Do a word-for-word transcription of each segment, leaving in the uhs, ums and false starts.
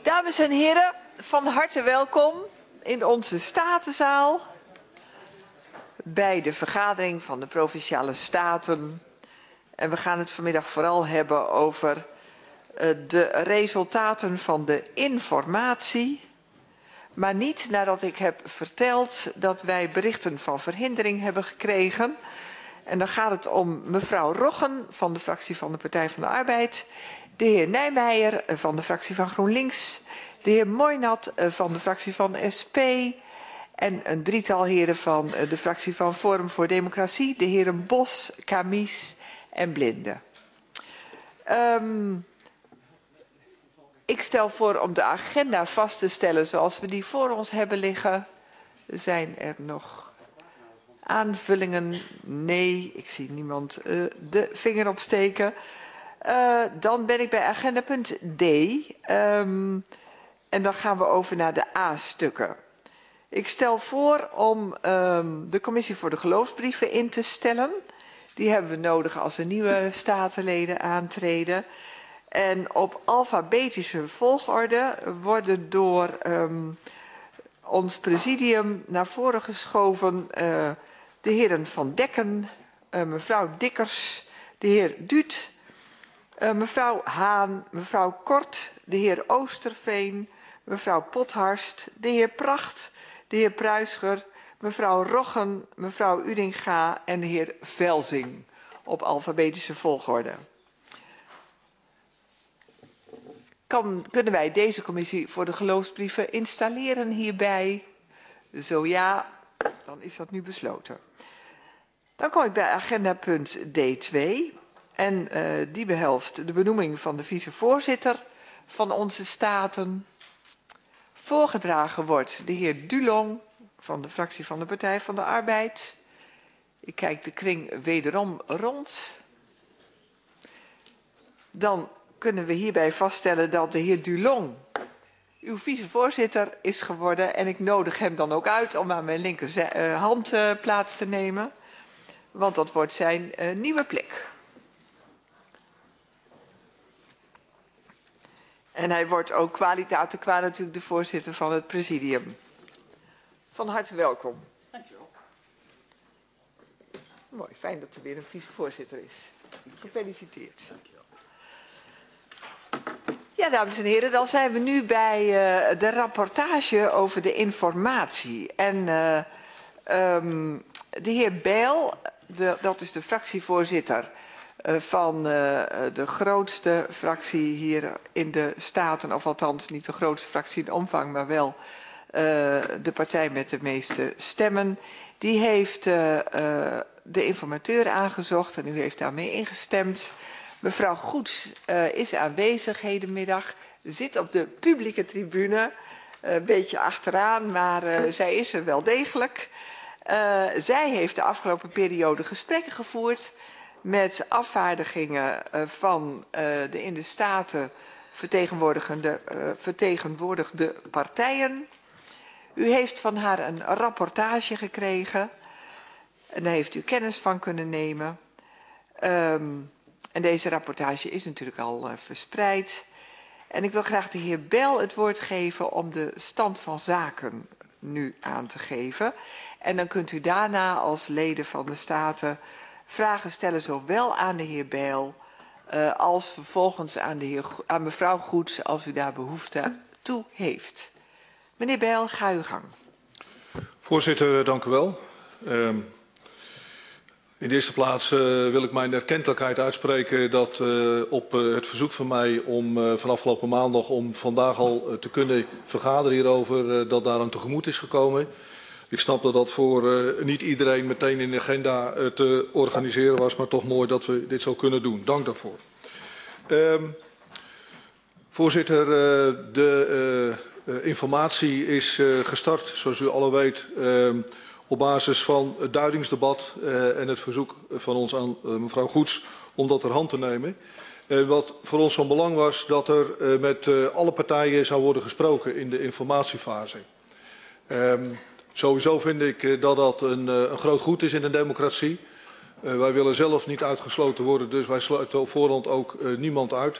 Dames en heren, van harte welkom in onze Statenzaal bij de vergadering van de Provinciale Staten. En we gaan het vanmiddag vooral hebben over uh, de resultaten van de informatie. Maar niet nadat ik heb verteld dat wij berichten van verhindering hebben gekregen. En dan gaat het om mevrouw Roggen van de fractie van de Partij van de Arbeid, de heer Nijmeijer van de fractie van GroenLinks, de heer Moynat van de fractie van S P en een drietal heren van de fractie van Forum voor Democratie, de heren Bos, Camies en Blinde. Um, ik stel voor om de agenda vast te stellen zoals we die voor ons hebben liggen. Zijn er nog aanvullingen? Nee, ik zie niemand uh, de vinger opsteken. Uh, dan ben ik bij agenda punt D. Um, en dan gaan we over naar de A-stukken. Ik stel voor om um, de commissie voor de geloofsbrieven in te stellen. Die hebben we nodig als er nieuwe statenleden aantreden. En op alfabetische volgorde worden door um, ons presidium naar voren geschoven uh, de heren Van Dekken, uh, mevrouw Dikkers, de heer Duut, uh, mevrouw Haan, mevrouw Kort, de heer Oosterveen, mevrouw Pothorst, de heer Pracht, de heer Pruisger, mevrouw Roggen, mevrouw Udinga en de heer Velzing op alfabetische volgorde. Kan, kunnen wij deze commissie voor de geloofsbrieven installeren hierbij? Zo ja, dan is dat nu besloten. Dan kom ik bij agenda punt D twee. En uh, die behelst de benoeming van de vicevoorzitter van onze staten. Voorgedragen wordt de heer Dulong van de fractie van de Partij van de Arbeid. Ik kijk de kring wederom rond. Dan kunnen we hierbij vaststellen dat de heer Dulong uw vicevoorzitter is geworden. En ik nodig hem dan ook uit om aan mijn linkerhand uh, plaats te nemen. Want dat wordt zijn uh, nieuwe plek. En hij wordt ook kwaliteit qua natuurlijk de voorzitter van het presidium. Van harte welkom. Dankjewel. Mooi, fijn dat er weer een vicevoorzitter is. Gefeliciteerd. Dankjewel. Ja, dames en heren, dan zijn we nu bij uh, de rapportage over de informatie. En uh, um, de heer Bijl, de, dat is de fractievoorzitter uh, van uh, de grootste fractie hier in de Staten, of althans niet de grootste fractie in omvang, maar wel uh, de partij met de meeste stemmen. Die heeft uh, uh, de informateur aangezocht en u heeft daarmee ingestemd. Mevrouw Goets uh, is aanwezig hedenmiddag, zit op de publieke tribune, uh, een beetje achteraan, maar uh, zij is er wel degelijk. Uh, zij heeft de afgelopen periode gesprekken gevoerd met afvaardigingen uh, van uh, de in de Staten vertegenwoordigende, uh, vertegenwoordigde partijen. U heeft van haar een rapportage gekregen en daar heeft u kennis van kunnen nemen. Um, En deze rapportage is natuurlijk al uh, verspreid. En ik wil graag de heer Bijl het woord geven om de stand van zaken nu aan te geven. En dan kunt u daarna als leden van de Staten vragen stellen, zowel aan de heer Bijl uh, als vervolgens aan, de heer, aan mevrouw Goets, als u daar behoefte toe heeft. Meneer Bijl, ga uw gang. Voorzitter, dank u wel. Uh, In de eerste plaats uh, wil ik mijn erkentelijkheid uitspreken dat uh, op uh, het verzoek van mij om uh, van afgelopen maandag om vandaag al uh, te kunnen vergaderen hierover, uh, dat daar een tegemoet is gekomen. Ik snap dat dat voor uh, niet iedereen meteen in de agenda uh, te organiseren was, maar toch mooi dat we dit zo kunnen doen. Dank daarvoor. Uh, voorzitter, uh, de uh, uh, informatie is uh, gestart, zoals u allen weet, uh, op basis van het duidingsdebat uh, en het verzoek van ons aan uh, mevrouw Goets om dat ter hand te nemen. Uh, wat voor ons van belang was dat er uh, met uh, alle partijen zou worden gesproken in de informatiefase. Um, sowieso vind ik uh, dat dat een, uh, een groot goed is in een democratie. Uh, wij willen zelf niet uitgesloten worden, dus wij sluiten op voorhand ook uh, niemand uit.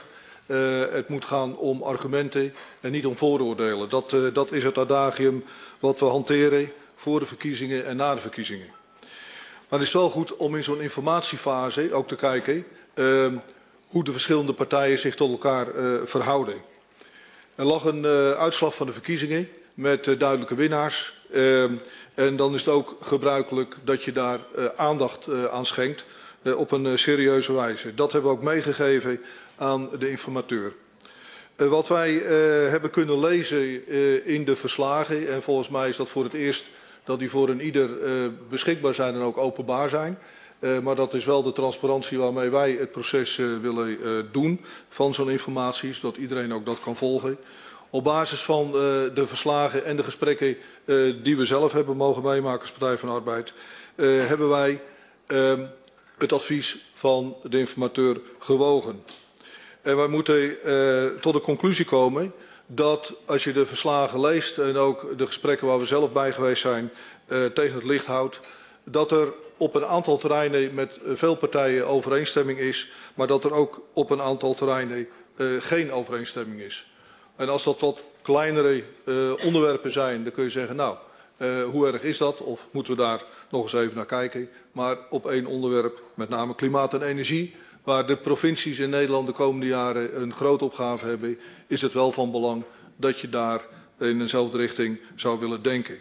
Uh, het moet gaan om argumenten en niet om vooroordelen. Dat, uh, dat is het adagium wat we hanteren voor de verkiezingen en na de verkiezingen. Maar het is wel goed om in zo'n informatiefase ook te kijken uh, hoe de verschillende partijen zich tot elkaar uh, verhouden. Er lag een uh, uitslag van de verkiezingen met uh, duidelijke winnaars. Uh, en dan is het ook gebruikelijk dat je daar uh, aandacht uh, aan schenkt uh, op een uh, serieuze wijze. Dat hebben we ook meegegeven aan de informateur. Uh, wat wij uh, hebben kunnen lezen uh, in de verslagen, en volgens mij is dat voor het eerst dat die voor een ieder uh, beschikbaar zijn en ook openbaar zijn. Uh, maar dat is wel de transparantie waarmee wij het proces uh, willen uh, doen van zo'n informatie, zodat iedereen ook dat kan volgen. Op basis van uh, de verslagen en de gesprekken uh, die we zelf hebben mogen meemaken als Partij van de Arbeid, uh, hebben wij uh, het advies van de informateur gewogen. En wij moeten uh, tot de conclusie komen dat als je de verslagen leest en ook de gesprekken waar we zelf bij geweest zijn uh, tegen het licht houdt, dat er op een aantal terreinen met veel partijen overeenstemming is, maar dat er ook op een aantal terreinen uh, geen overeenstemming is. En als dat wat kleinere uh, onderwerpen zijn, dan kun je zeggen, nou, uh, hoe erg is dat? Of moeten we daar nog eens even naar kijken? Maar op één onderwerp, met name klimaat en energie, waar de provincies in Nederland de komende jaren een grote opgave hebben, is het wel van belang dat je daar in dezelfde richting zou willen denken.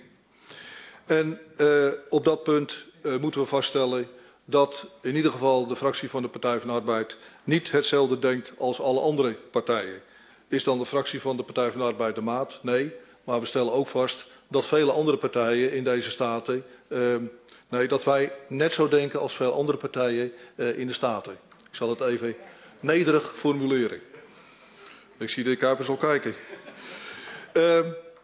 En uh, op dat punt uh, moeten we vaststellen dat in ieder geval de fractie van de Partij van de Arbeid niet hetzelfde denkt als alle andere partijen. Is dan de fractie van de Partij van de Arbeid de maat? Nee, maar we stellen ook vast dat vele andere partijen in deze staten, uh, nee, dat wij net zo denken als veel andere partijen uh, in de staten. Ik zal het even nederig formuleren. Ik zie de heer Kuipers al kijken. Uh,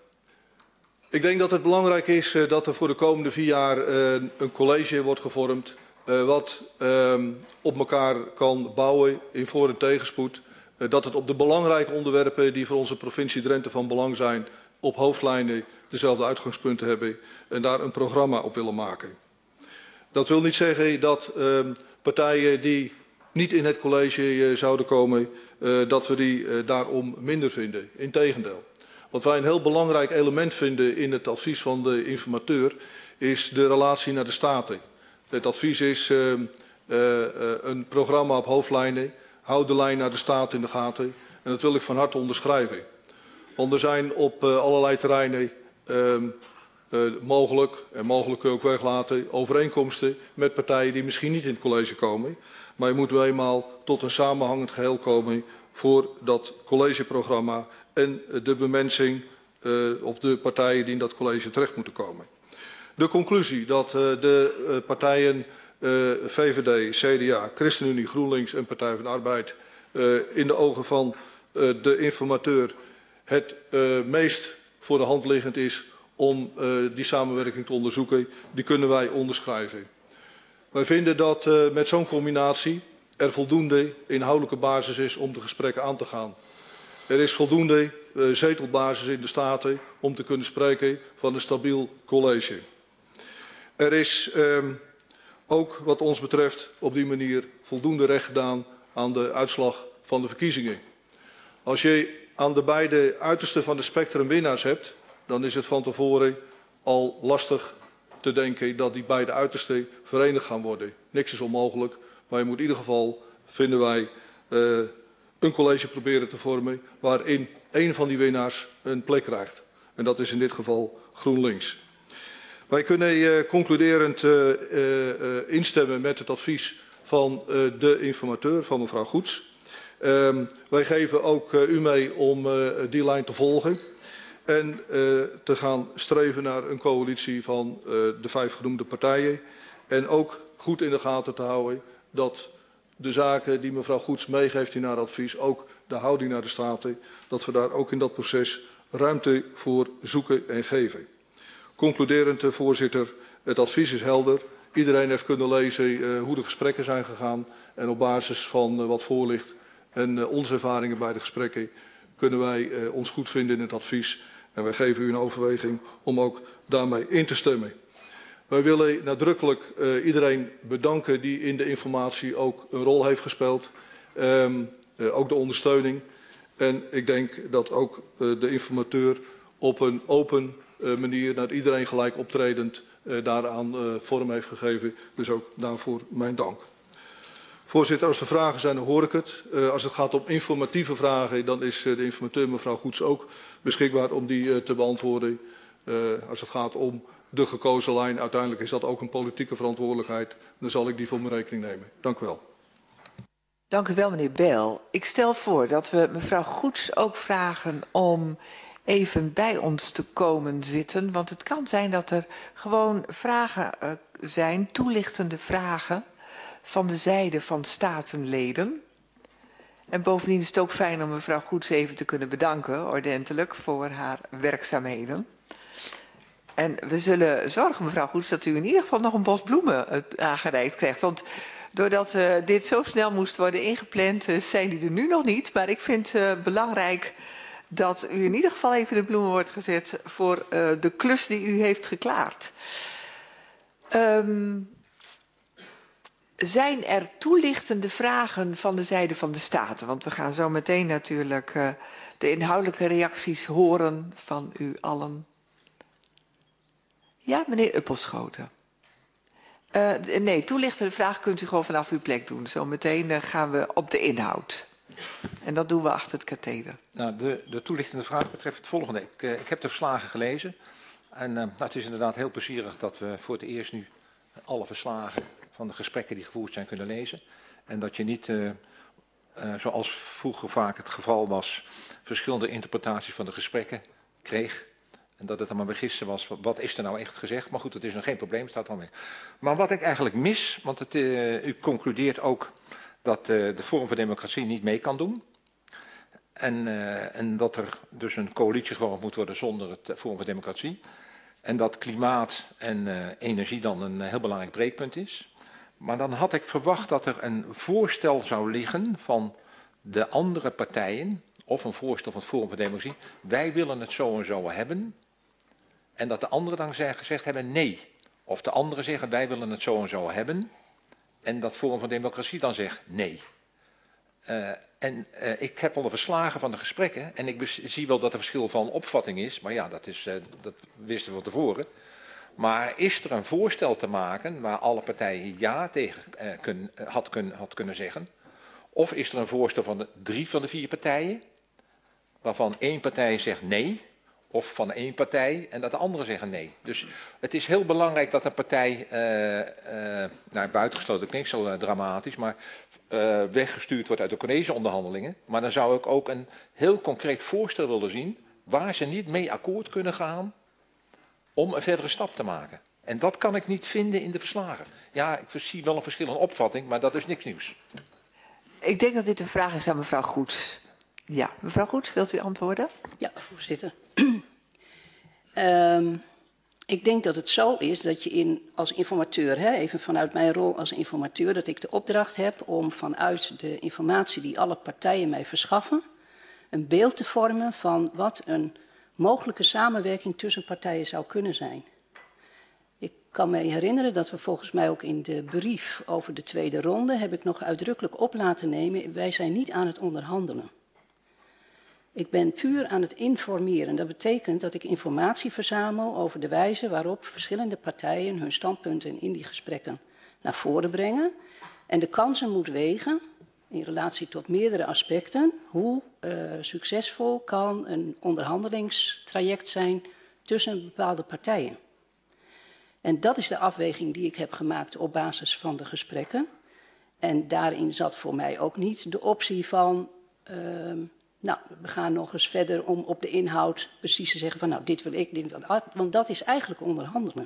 ik denk dat het belangrijk is uh, dat er voor de komende vier jaar uh, een college wordt gevormd, uh, wat uh, op elkaar kan bouwen in voor- en tegenspoed. Uh, dat het op de belangrijke onderwerpen die voor onze provincie Drenthe van belang zijn, op hoofdlijnen dezelfde uitgangspunten hebben en daar een programma op willen maken. Dat wil niet zeggen dat uh, partijen die niet in het college uh, zouden komen, uh, dat we die uh, daarom minder vinden. Integendeel. Wat wij een heel belangrijk element vinden in het advies van de informateur is de relatie naar de Staten. Het advies is uh, uh, uh, een programma op hoofdlijnen. Houd de lijn naar de Staten in de gaten. En dat wil ik van harte onderschrijven. Want er zijn op uh, allerlei terreinen uh, uh, mogelijk, en mogelijk kun je ook weglaten, overeenkomsten met partijen die misschien niet in het college komen. Maar je moet wel eenmaal tot een samenhangend geheel komen voor dat collegeprogramma en de bemensing uh, of de partijen die in dat college terecht moeten komen. De conclusie dat uh, de uh, partijen uh, V V D, C D A, ChristenUnie, GroenLinks en Partij van de Arbeid uh, in de ogen van uh, de informateur het uh, meest voor de hand liggend is om uh, die samenwerking te onderzoeken, die kunnen wij onderschrijven. Wij vinden dat uh, met zo'n combinatie er voldoende inhoudelijke basis is om de gesprekken aan te gaan. Er is voldoende uh, zetelbasis in de Staten om te kunnen spreken van een stabiel college. Er is um, ook wat ons betreft op die manier voldoende recht gedaan aan de uitslag van de verkiezingen. Als je aan de beide uitersten van het spectrum winnaars hebt, dan is het van tevoren al lastig te denken dat die beide uitersten verenigd gaan worden. Niks is onmogelijk, maar je moet in ieder geval, vinden wij, uh, een college proberen te vormen waarin één van die winnaars een plek krijgt. En dat is in dit geval GroenLinks. Wij kunnen uh, concluderend uh, uh, uh, instemmen met het advies van uh, de informateur, van mevrouw Goets. Uh, wij geven ook uh, u mee om uh, die lijn te volgen en uh, te gaan streven naar een coalitie van uh, de vijf genoemde partijen. En ook goed in de gaten te houden dat de zaken die mevrouw Goets meegeeft in haar advies, ook de houding naar de Staten, dat we daar ook in dat proces ruimte voor zoeken en geven. Concluderend, voorzitter, het advies is helder. Iedereen heeft kunnen lezen uh, hoe de gesprekken zijn gegaan en op basis van uh, wat voor ligt en uh, onze ervaringen bij de gesprekken kunnen wij uh, ons goed vinden in het advies. En wij geven u een overweging om ook daarmee in te stemmen. Wij willen nadrukkelijk uh, iedereen bedanken die in de informatie ook een rol heeft gespeeld. Um, uh, ook de ondersteuning. En ik denk dat ook uh, de informateur op een open uh, manier naar iedereen gelijk optredend uh, daaraan uh, vorm heeft gegeven. Dus ook daarvoor mijn dank. Voorzitter, als er vragen zijn, dan hoor ik het. Uh, als het gaat om informatieve vragen, dan is uh, de informateur mevrouw Goets ook beschikbaar om die uh, te beantwoorden. Uh, als het gaat om de gekozen lijn, uiteindelijk is dat ook een politieke verantwoordelijkheid. Dan zal ik die voor mijn rekening nemen. Dank u wel. Dank u wel, meneer Bijl. Ik stel voor dat we mevrouw Goets ook vragen om even bij ons te komen zitten. Want het kan zijn dat er gewoon vragen uh, zijn, toelichtende vragen van de zijde van statenleden. En bovendien is het ook fijn om mevrouw Goets even te kunnen bedanken, ordentelijk, voor haar werkzaamheden. En we zullen zorgen, mevrouw Goets, dat u in ieder geval nog een bos bloemen aangereikt krijgt. Want doordat uh, dit zo snel moest worden ingepland, uh, zijn die er nu nog niet. Maar ik vind het uh, belangrijk dat u in ieder geval even de bloemen wordt gezet voor uh, de klus die u heeft geklaard. Um, Zijn er toelichtende vragen van de zijde van de Staten? Want we gaan zo meteen natuurlijk uh, de inhoudelijke reacties horen van u allen. Ja, meneer Uppelschoten. Uh, nee, toelichtende vragen kunt u gewoon vanaf uw plek doen. Zometeen uh, gaan we op de inhoud. En dat doen we achter het katheder. Nou, de, de toelichtende vraag betreft het volgende. Ik, uh, ik heb de verslagen gelezen. En uh, nou, het is inderdaad heel plezierig dat we voor het eerst nu alle verslagen van de gesprekken die gevoerd zijn kunnen lezen. En dat je niet, uh, uh, zoals vroeger vaak het geval was, verschillende interpretaties van de gesprekken kreeg. En dat het dan maar weer gisteren was, wat is er nou echt gezegd? Maar goed, dat is nog geen probleem, staat dan weer. Maar wat ik eigenlijk mis, want het, uh, u concludeert ook dat uh, de Forum voor Democratie niet mee kan doen. En, uh, en dat er dus een coalitie gevormd moet worden zonder het Forum voor Democratie. En dat klimaat en uh, energie dan een uh, heel belangrijk breekpunt is. Maar dan had ik verwacht dat er een voorstel zou liggen van de andere partijen, of een voorstel van het Forum voor Democratie. Wij willen het zo en zo hebben. En dat de anderen dan gezegd hebben nee. Of de anderen zeggen wij willen het zo en zo hebben. En dat Forum voor Democratie dan zegt nee. Uh, en uh, ik heb al de verslagen van de gesprekken. En ik zie wel dat er verschil van opvatting is. Maar ja, dat, is, uh, dat wisten we van tevoren. Maar is er een voorstel te maken waar alle partijen ja tegen uh, kun, uh, had, kun, had kunnen zeggen? Of is er een voorstel van de drie van de vier partijen, waarvan één partij zegt nee, of van één partij en dat de anderen zeggen nee. Dus het is heel belangrijk dat een partij, uh, uh, nou buitengesloten klinkt zo uh, dramatisch, maar uh, weggestuurd wordt uit de collegeonderhandelingen. Maar dan zou ik ook een heel concreet voorstel willen zien waar ze niet mee akkoord kunnen gaan om een verdere stap te maken. En dat kan ik niet vinden in de verslagen. Ja, ik zie wel een verschil in opvatting, maar dat is niks nieuws. Ik denk dat dit een vraag is aan mevrouw Goets. Ja, mevrouw Goets, wilt u antwoorden? Ja, voorzitter. um, ik denk dat het zo is dat je in, als informateur, hè, even vanuit mijn rol als informateur, dat ik de opdracht heb om vanuit de informatie die alle partijen mij verschaffen, een beeld te vormen van wat een mogelijke samenwerking tussen partijen zou kunnen zijn. Ik kan me herinneren dat we volgens mij ook in de brief over de tweede ronde, heb ik nog uitdrukkelijk op laten nemen, wij zijn niet aan het onderhandelen. Ik ben puur aan het informeren. Dat betekent dat ik informatie verzamel over de wijze waarop verschillende partijen hun standpunten in die gesprekken naar voren brengen. En de kansen moet wegen in relatie tot meerdere aspecten. Hoe uh, succesvol kan een onderhandelingstraject zijn tussen bepaalde partijen. En dat is de afweging die ik heb gemaakt op basis van de gesprekken. En daarin zat voor mij ook niet de optie van, uh, nou, we gaan nog eens verder om op de inhoud precies te zeggen van, nou, dit wil ik, dit wil ik. Want dat is eigenlijk onderhandelen.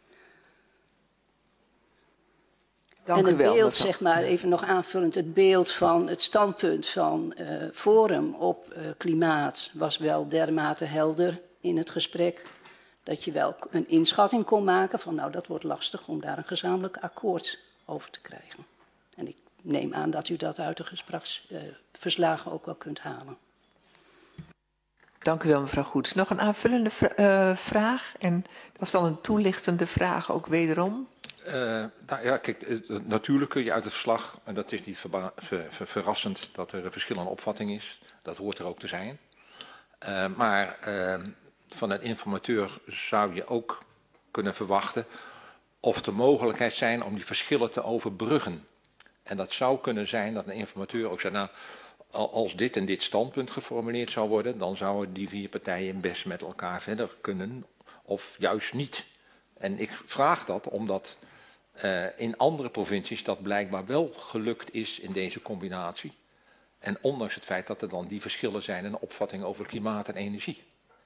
Dank en het wel, beeld, zeg maar, even nog aanvullend, het beeld van het standpunt van uh, Forum op uh, klimaat was wel dermate helder in het gesprek, dat je wel een inschatting kon maken van, nou, dat wordt lastig om daar een gezamenlijk akkoord over te krijgen. En ik neem aan dat u dat uit de gespreksverslagen uh, ook wel kunt halen. Dank u wel, mevrouw Goets. Nog een aanvullende vra uh, vraag, en dat is dan een toelichtende vraag ook wederom. Uh, nou ja, kijk, uh, natuurlijk kun je uit het verslag, en dat is niet verba- ver, ver, verrassend, dat er een verschillende opvatting is. Dat hoort er ook te zijn. Uh, maar uh, van een informateur zou je ook kunnen verwachten of de mogelijkheid zijn om die verschillen te overbruggen. En dat zou kunnen zijn dat een informateur ook zegt, nou, als dit en dit standpunt geformuleerd zou worden, dan zouden die vier partijen best met elkaar verder kunnen, of juist niet. En ik vraag dat omdat uh, in andere provincies dat blijkbaar wel gelukt is in deze combinatie. En ondanks het feit dat er dan die verschillen zijn in opvatting over klimaat en energie.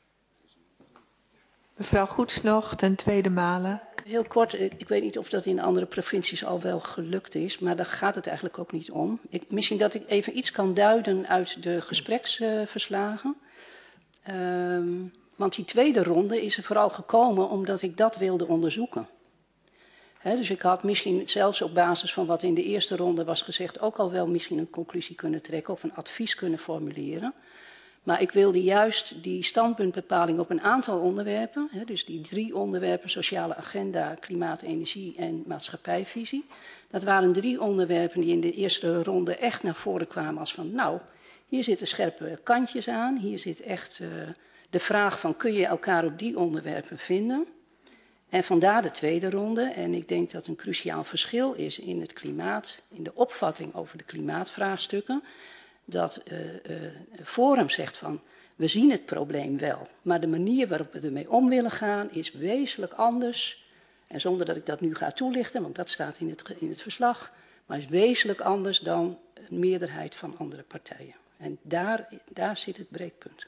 Mevrouw Goets nog, ten tweede male. Heel kort, ik weet niet of dat in andere provincies al wel gelukt is, maar daar gaat het eigenlijk ook niet om. Ik, misschien dat ik even iets kan duiden uit de gespreksverslagen. Uh, um, want die tweede ronde is er vooral gekomen omdat ik dat wilde onderzoeken. He, dus ik had misschien zelfs op basis van wat in de eerste ronde was gezegd ook al wel misschien een conclusie kunnen trekken of een advies kunnen formuleren. Maar ik wilde juist die standpuntbepaling op een aantal onderwerpen, hè, dus die drie onderwerpen, sociale agenda, klimaat, energie en maatschappijvisie. Dat waren drie onderwerpen die in de eerste ronde echt naar voren kwamen als van, nou, hier zitten scherpe kantjes aan, hier zit echt uh, de vraag van, kun je elkaar op die onderwerpen vinden? En vandaar de tweede ronde, en ik denk dat een cruciaal verschil is in het klimaat, in de opvatting over de klimaatvraagstukken, dat uh, uh, Forum zegt van, we zien het probleem wel, maar de manier waarop we ermee om willen gaan is wezenlijk anders. En zonder dat ik dat nu ga toelichten, want dat staat in het, in het verslag, maar is wezenlijk anders dan een meerderheid van andere partijen. En daar, daar zit het breekpunt.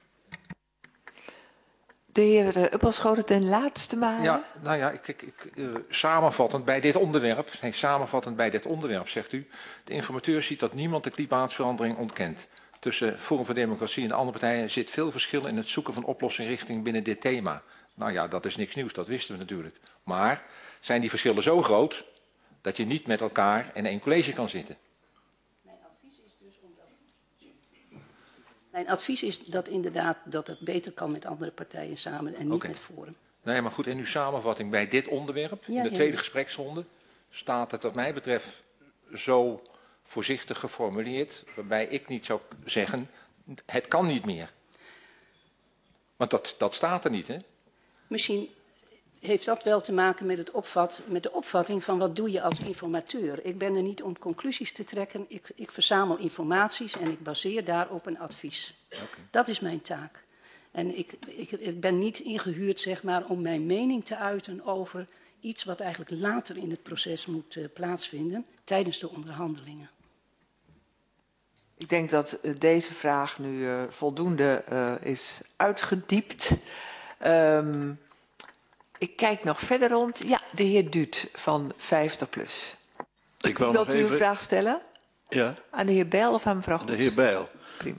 De heer Uppelschoten ten laatste male. Ja, nou ja, ik, ik, ik, uh, samenvattend bij dit onderwerp, nee, samenvattend bij dit onderwerp zegt u, de informateur ziet dat niemand de klimaatsverandering ontkent. Tussen Forum voor Democratie en de andere partijen zit veel verschil in het zoeken van oplossing richting binnen dit thema. Nou ja, dat is niks nieuws, dat wisten we natuurlijk. Maar zijn die verschillen zo groot dat je niet met elkaar in één college kan zitten? Mijn advies is dus om dat... Mijn advies is dat inderdaad dat het beter kan met andere partijen samen en niet okay. met Forum. Nee, maar goed, in uw samenvatting bij dit onderwerp, ja, in de ja. tweede gespreksronde, staat het wat mij betreft zo voorzichtig geformuleerd, waarbij ik niet zou zeggen, het kan niet meer. Want dat, dat staat er niet, hè? Misschien heeft dat wel te maken met, het opvat, met de opvatting van wat doe je als informateur. Ik ben er niet om conclusies te trekken, ik, ik verzamel informaties en ik baseer daarop een advies. Okay. Dat is mijn taak. En ik, ik, ik ben niet ingehuurd, zeg maar, om mijn mening te uiten over iets wat eigenlijk later in het proces moet uh, plaatsvinden, tijdens de onderhandelingen. Ik denk dat uh, deze vraag nu uh, voldoende uh, is uitgediept. Um, ik kijk nog verder rond. Ja, de heer Duut van vijftig plus. Ik wou Wilt nog u even... een vraag stellen? Ja. Aan de heer Bijl of aan mevrouw Goets? De heer Bijl. Prima.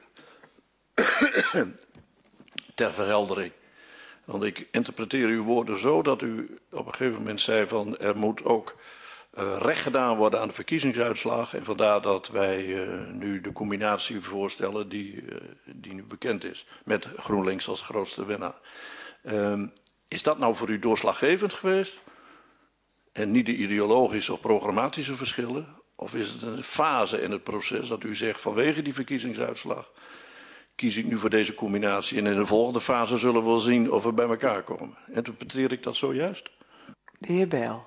Ter verheldering. Want ik interpreteer uw woorden zo dat u op een gegeven moment zei van er moet ook uh, recht gedaan worden aan de verkiezingsuitslag. En vandaar dat wij uh, nu de combinatie voorstellen die, uh, die nu bekend is. Met GroenLinks als grootste winnaar. Um, is dat nou voor u doorslaggevend geweest? En niet de ideologische of programmatische verschillen? Of is het een fase in het proces dat u zegt vanwege die verkiezingsuitslag kies ik nu voor deze combinatie en in de volgende fase zullen we wel zien of we bij elkaar komen. Interpreteer ik dat zojuist? De heer Bijl.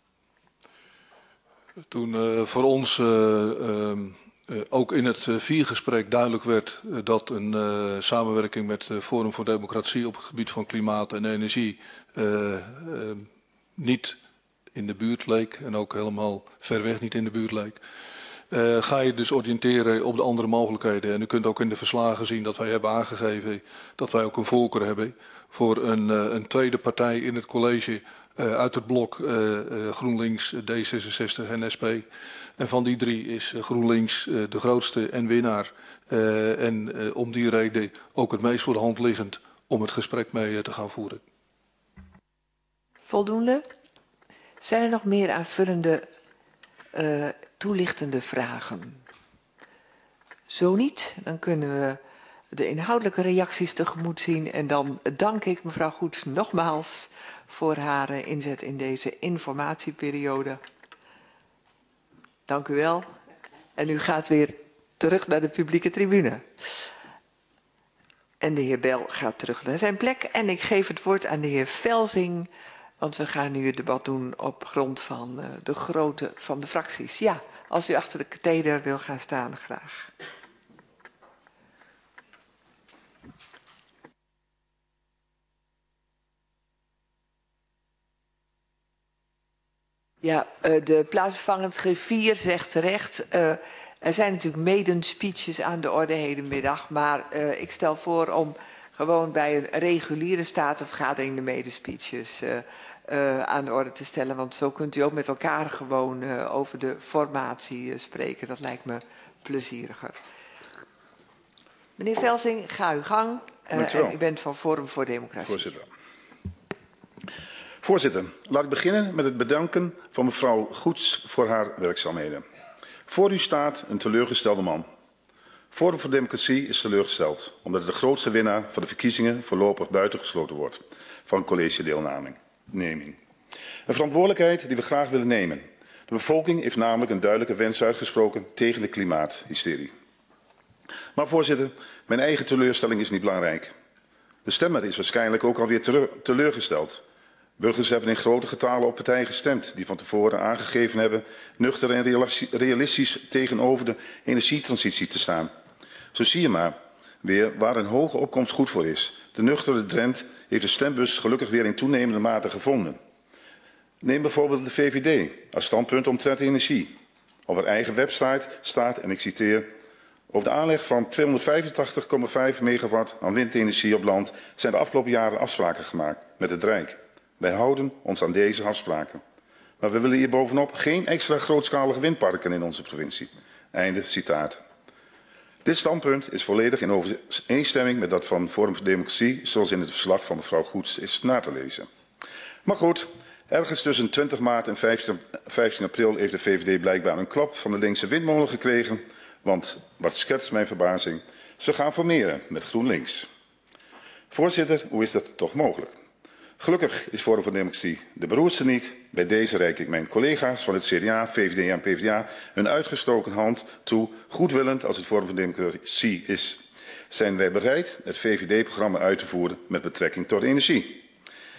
Toen uh, voor ons uh, uh, uh, ook in het uh, viergesprek duidelijk werd uh, dat een uh, samenwerking met uh, Forum voor Democratie op het gebied van klimaat en energie uh, uh, niet in de buurt leek en ook helemaal ver weg niet in de buurt leek. Uh, ga je dus oriënteren op de andere mogelijkheden. En u kunt ook in de verslagen zien dat wij hebben aangegeven dat wij ook een voorkeur hebben voor een, uh, een tweede partij in het college uh, uit het blok uh, uh, GroenLinks, D zesenzestig en S P. En van die drie is uh, GroenLinks uh, de grootste en winnaar. Uh, en uh, om die reden ook het meest voor de hand liggend om het gesprek mee uh, te gaan voeren. Voldoende? Zijn er nog meer aanvullende uh, toelichtende vragen? Zo niet, dan kunnen we de inhoudelijke reacties tegemoet zien. En dan dank ik mevrouw Goets nogmaals voor haar uh, inzet in deze informatieperiode. Dank u wel. En u gaat weer terug naar de publieke tribune. En de heer Bijl gaat terug naar zijn plek. En ik geef het woord aan de heer Velsing. Want we gaan nu het debat doen op grond van uh, de grootte van de fracties. Ja, als u achter de katheder wil gaan staan, graag. Ja, uh, de plaatsvervangend griffier zegt terecht... Uh, er zijn natuurlijk maiden speeches aan de orde hedenmiddag... maar uh, ik stel voor om gewoon bij een reguliere statenvergadering... de maiden speeches uh, uh, aan de orde te stellen. Want zo kunt u ook met elkaar gewoon uh, over de formatie uh, spreken. Dat lijkt me plezieriger. Meneer Velsing, ga uw gang. Uh, en u bent van Forum voor Democratie. Voorzitter. Voorzitter, laat ik beginnen met het bedanken van mevrouw Goets voor haar werkzaamheden. Voor u staat een teleurgestelde man. Forum voor Democratie is teleurgesteld, omdat het de grootste winnaar van de verkiezingen voorlopig buitengesloten wordt van collegedeelneming. Een verantwoordelijkheid die we graag willen nemen. De bevolking heeft namelijk een duidelijke wens uitgesproken tegen de klimaathysterie. Maar voorzitter, mijn eigen teleurstelling is niet belangrijk. De stemmer is waarschijnlijk ook alweer teleurgesteld. Burgers hebben in grote getalen op partijen gestemd die van tevoren aangegeven hebben nuchter en realistisch tegenover de energietransitie te staan. Zo zie je maar weer waar een hoge opkomst goed voor is. De nuchtere Drent heeft de stembus gelukkig weer in toenemende mate gevonden. Neem bijvoorbeeld de V V D als standpunt omtrent energie. Op haar eigen website staat, en ik citeer, over de aanleg van tweehonderdvijfentachtig komma vijf megawatt aan windenergie op land zijn de afgelopen jaren afspraken gemaakt met het Rijk. Wij houden ons aan deze afspraken. Maar we willen hier bovenop geen extra grootschalige windparken in onze provincie. Einde citaat. Dit standpunt is volledig in overeenstemming met dat van Forum voor Democratie, zoals in het verslag van mevrouw Goets is na te lezen. Maar goed, ergens tussen twintig maart en vijftien april heeft de V V D blijkbaar een klap van de linkse windmolen gekregen, want wat schetst mijn verbazing, ze gaan formeren met GroenLinks. Voorzitter, hoe is dat toch mogelijk? Gelukkig is Forum voor Democratie de beroerdste niet. Bij deze reik ik mijn collega's van het C D A, V V D en P v d A een uitgestoken hand toe, goedwillend als het Forum voor Democratie is. Zijn wij bereid het V V D-programma uit te voeren met betrekking tot energie?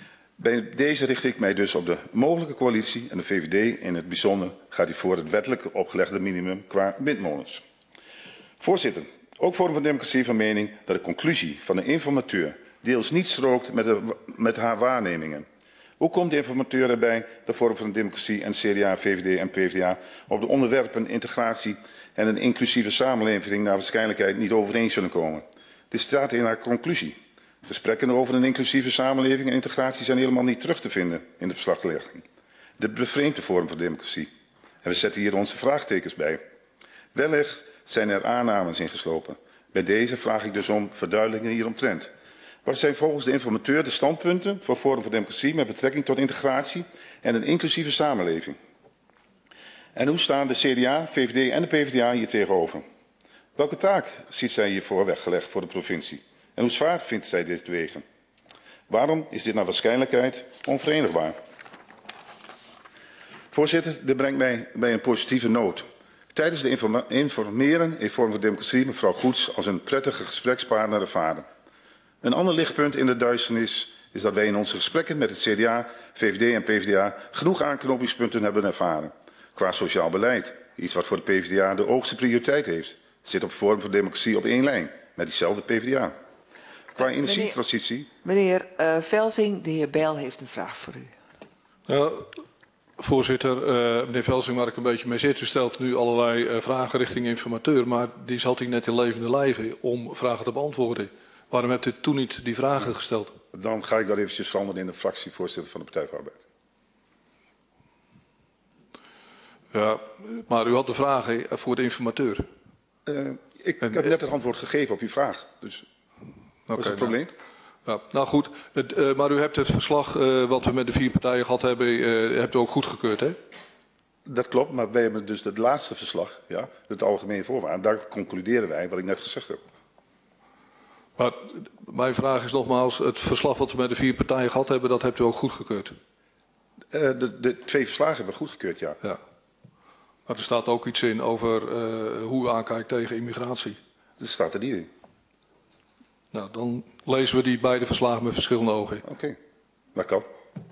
Bij deze richt ik mij dus op de mogelijke coalitie en de V V D in het bijzonder gaat hij voor het wettelijk opgelegde minimum qua windmolens. Voorzitter, ook Forum voor Democratie van mening dat de conclusie van de informateur deels niet strookt met, de, met haar waarnemingen. Hoe komt de informateur erbij dat Forum voor Democratie en C D A, V V D en P v d A op de onderwerpen integratie en een inclusieve samenleving naar waarschijnlijkheid niet overeen zullen komen? Dit staat in haar conclusie. Gesprekken over een inclusieve samenleving en integratie zijn helemaal niet terug te vinden in de verslaglegging. Dit bevreemdt de Forum voor Democratie. En we zetten hier onze vraagtekens bij. Wellicht zijn er aannames ingeslopen. Bij deze vraag ik dus om verduidelijking hieromtrent. Wat zijn volgens de informateur de standpunten van Forum voor Democratie met betrekking tot integratie en een inclusieve samenleving? En hoe staan de C D A, V V D en de P v d A hier tegenover? Welke taak ziet zij hiervoor weggelegd voor de provincie? En hoe zwaar vindt zij dit wegen? Waarom is dit naar waarschijnlijkheid onverenigbaar? Voorzitter, dit brengt mij bij een positieve noot. Tijdens de informa informeren heeft Forum voor Democratie mevrouw Goets als een prettige gesprekspartner ervaren. Een ander lichtpunt in de duisternis is dat wij in onze gesprekken met het C D A, V V D en P v d A genoeg aanknopingspunten hebben ervaren. Qua sociaal beleid, iets wat voor de P v d A de hoogste prioriteit heeft, zit op Forum voor Democratie op één lijn met diezelfde P v d A. Qua uh, energietransitie... Meneer, meneer uh, Velsing, de heer Bijl heeft een vraag voor u. Ja, voorzitter, uh, meneer Velsing, waar ik een beetje mee zit, u stelt nu allerlei uh, vragen richting informateur, maar die zat hij net in levende lijven om vragen te beantwoorden. Waarom hebt u toen niet die vragen gesteld? Dan ga ik dat eventjes veranderen in de fractievoorzitter van de Partij voor Arbeid. Ja, maar u had de vragen voor de informateur. Uh, ik en, heb net het antwoord gegeven op uw vraag. Dus dat is het probleem. Nou, ja, nou goed, het, uh, maar u hebt het verslag uh, wat we met de vier partijen gehad hebben, uh, hebt u ook goedgekeurd, hè? Dat klopt, maar wij hebben dus het laatste verslag, ja, het algemene voorwaarden. Daar concluderen wij wat ik net gezegd heb. Maar mijn vraag is nogmaals, het verslag wat we met de vier partijen gehad hebben, dat hebt u ook goedgekeurd? Uh, de, de twee verslagen hebben we goedgekeurd, ja. Ja. Maar er staat ook iets in over uh, hoe u aankijkt tegen immigratie. Dat staat er niet in. Nou, dan lezen we die beide verslagen met verschillende ogen. Oké, okay. Dat kan. Oké,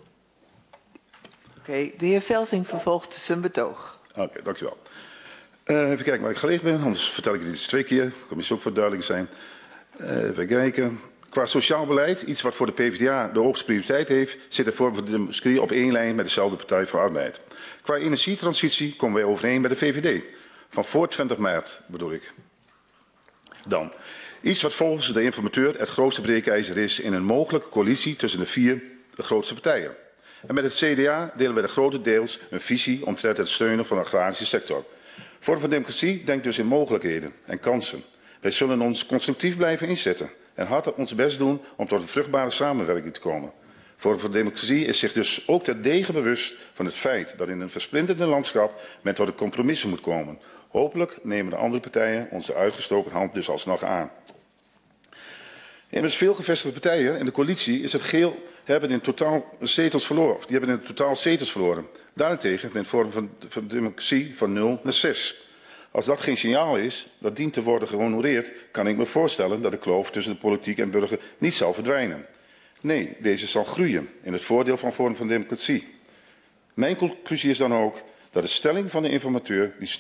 okay, de heer Velsing vervolgt zijn betoog. Oké, okay, dankjewel. Uh, even kijken waar ik geleerd ben, anders vertel ik het iets twee keer. Dat kan misschien ook voor duidelijk zijn. Uh, even kijken. Qua sociaal beleid, iets wat voor de PvdA de hoogste prioriteit heeft, zit de Forum voor Democratie op één lijn met dezelfde Partij voor Arbeid. Qua energietransitie komen wij overeen met de V V D. Van voor twintig maart bedoel ik. Dan. Iets wat volgens de informateur het grootste breekijzer is in een mogelijke coalitie tussen de vier de grootste partijen. En met het C D A delen wij de grotendeels een visie omtrent het steunen van de agrarische sector. Forum voor Democratie denkt dus in mogelijkheden en kansen. Wij zullen ons constructief blijven inzetten en hard ons best doen om tot een vruchtbare samenwerking te komen. Forum voor Democratie is zich dus ook terdege bewust van het feit dat in een versplinterde landschap men tot een compromissen moet komen. Hopelijk nemen de andere partijen onze uitgestoken hand dus alsnog aan. Immers veel gevestigde partijen in de coalitie is het geel hebben in totaal zetels verloren. Of die hebben in totaal zetels verloren. Daarentegen wint Forum voor Democratie van nul naar zes. Als dat geen signaal is dat dient te worden gehonoreerd, kan ik me voorstellen dat de kloof tussen de politiek en burger niet zal verdwijnen. Nee, deze zal groeien in het voordeel van Forum voor Democratie. Mijn conclusie is dan ook dat de stelling van de informateur, die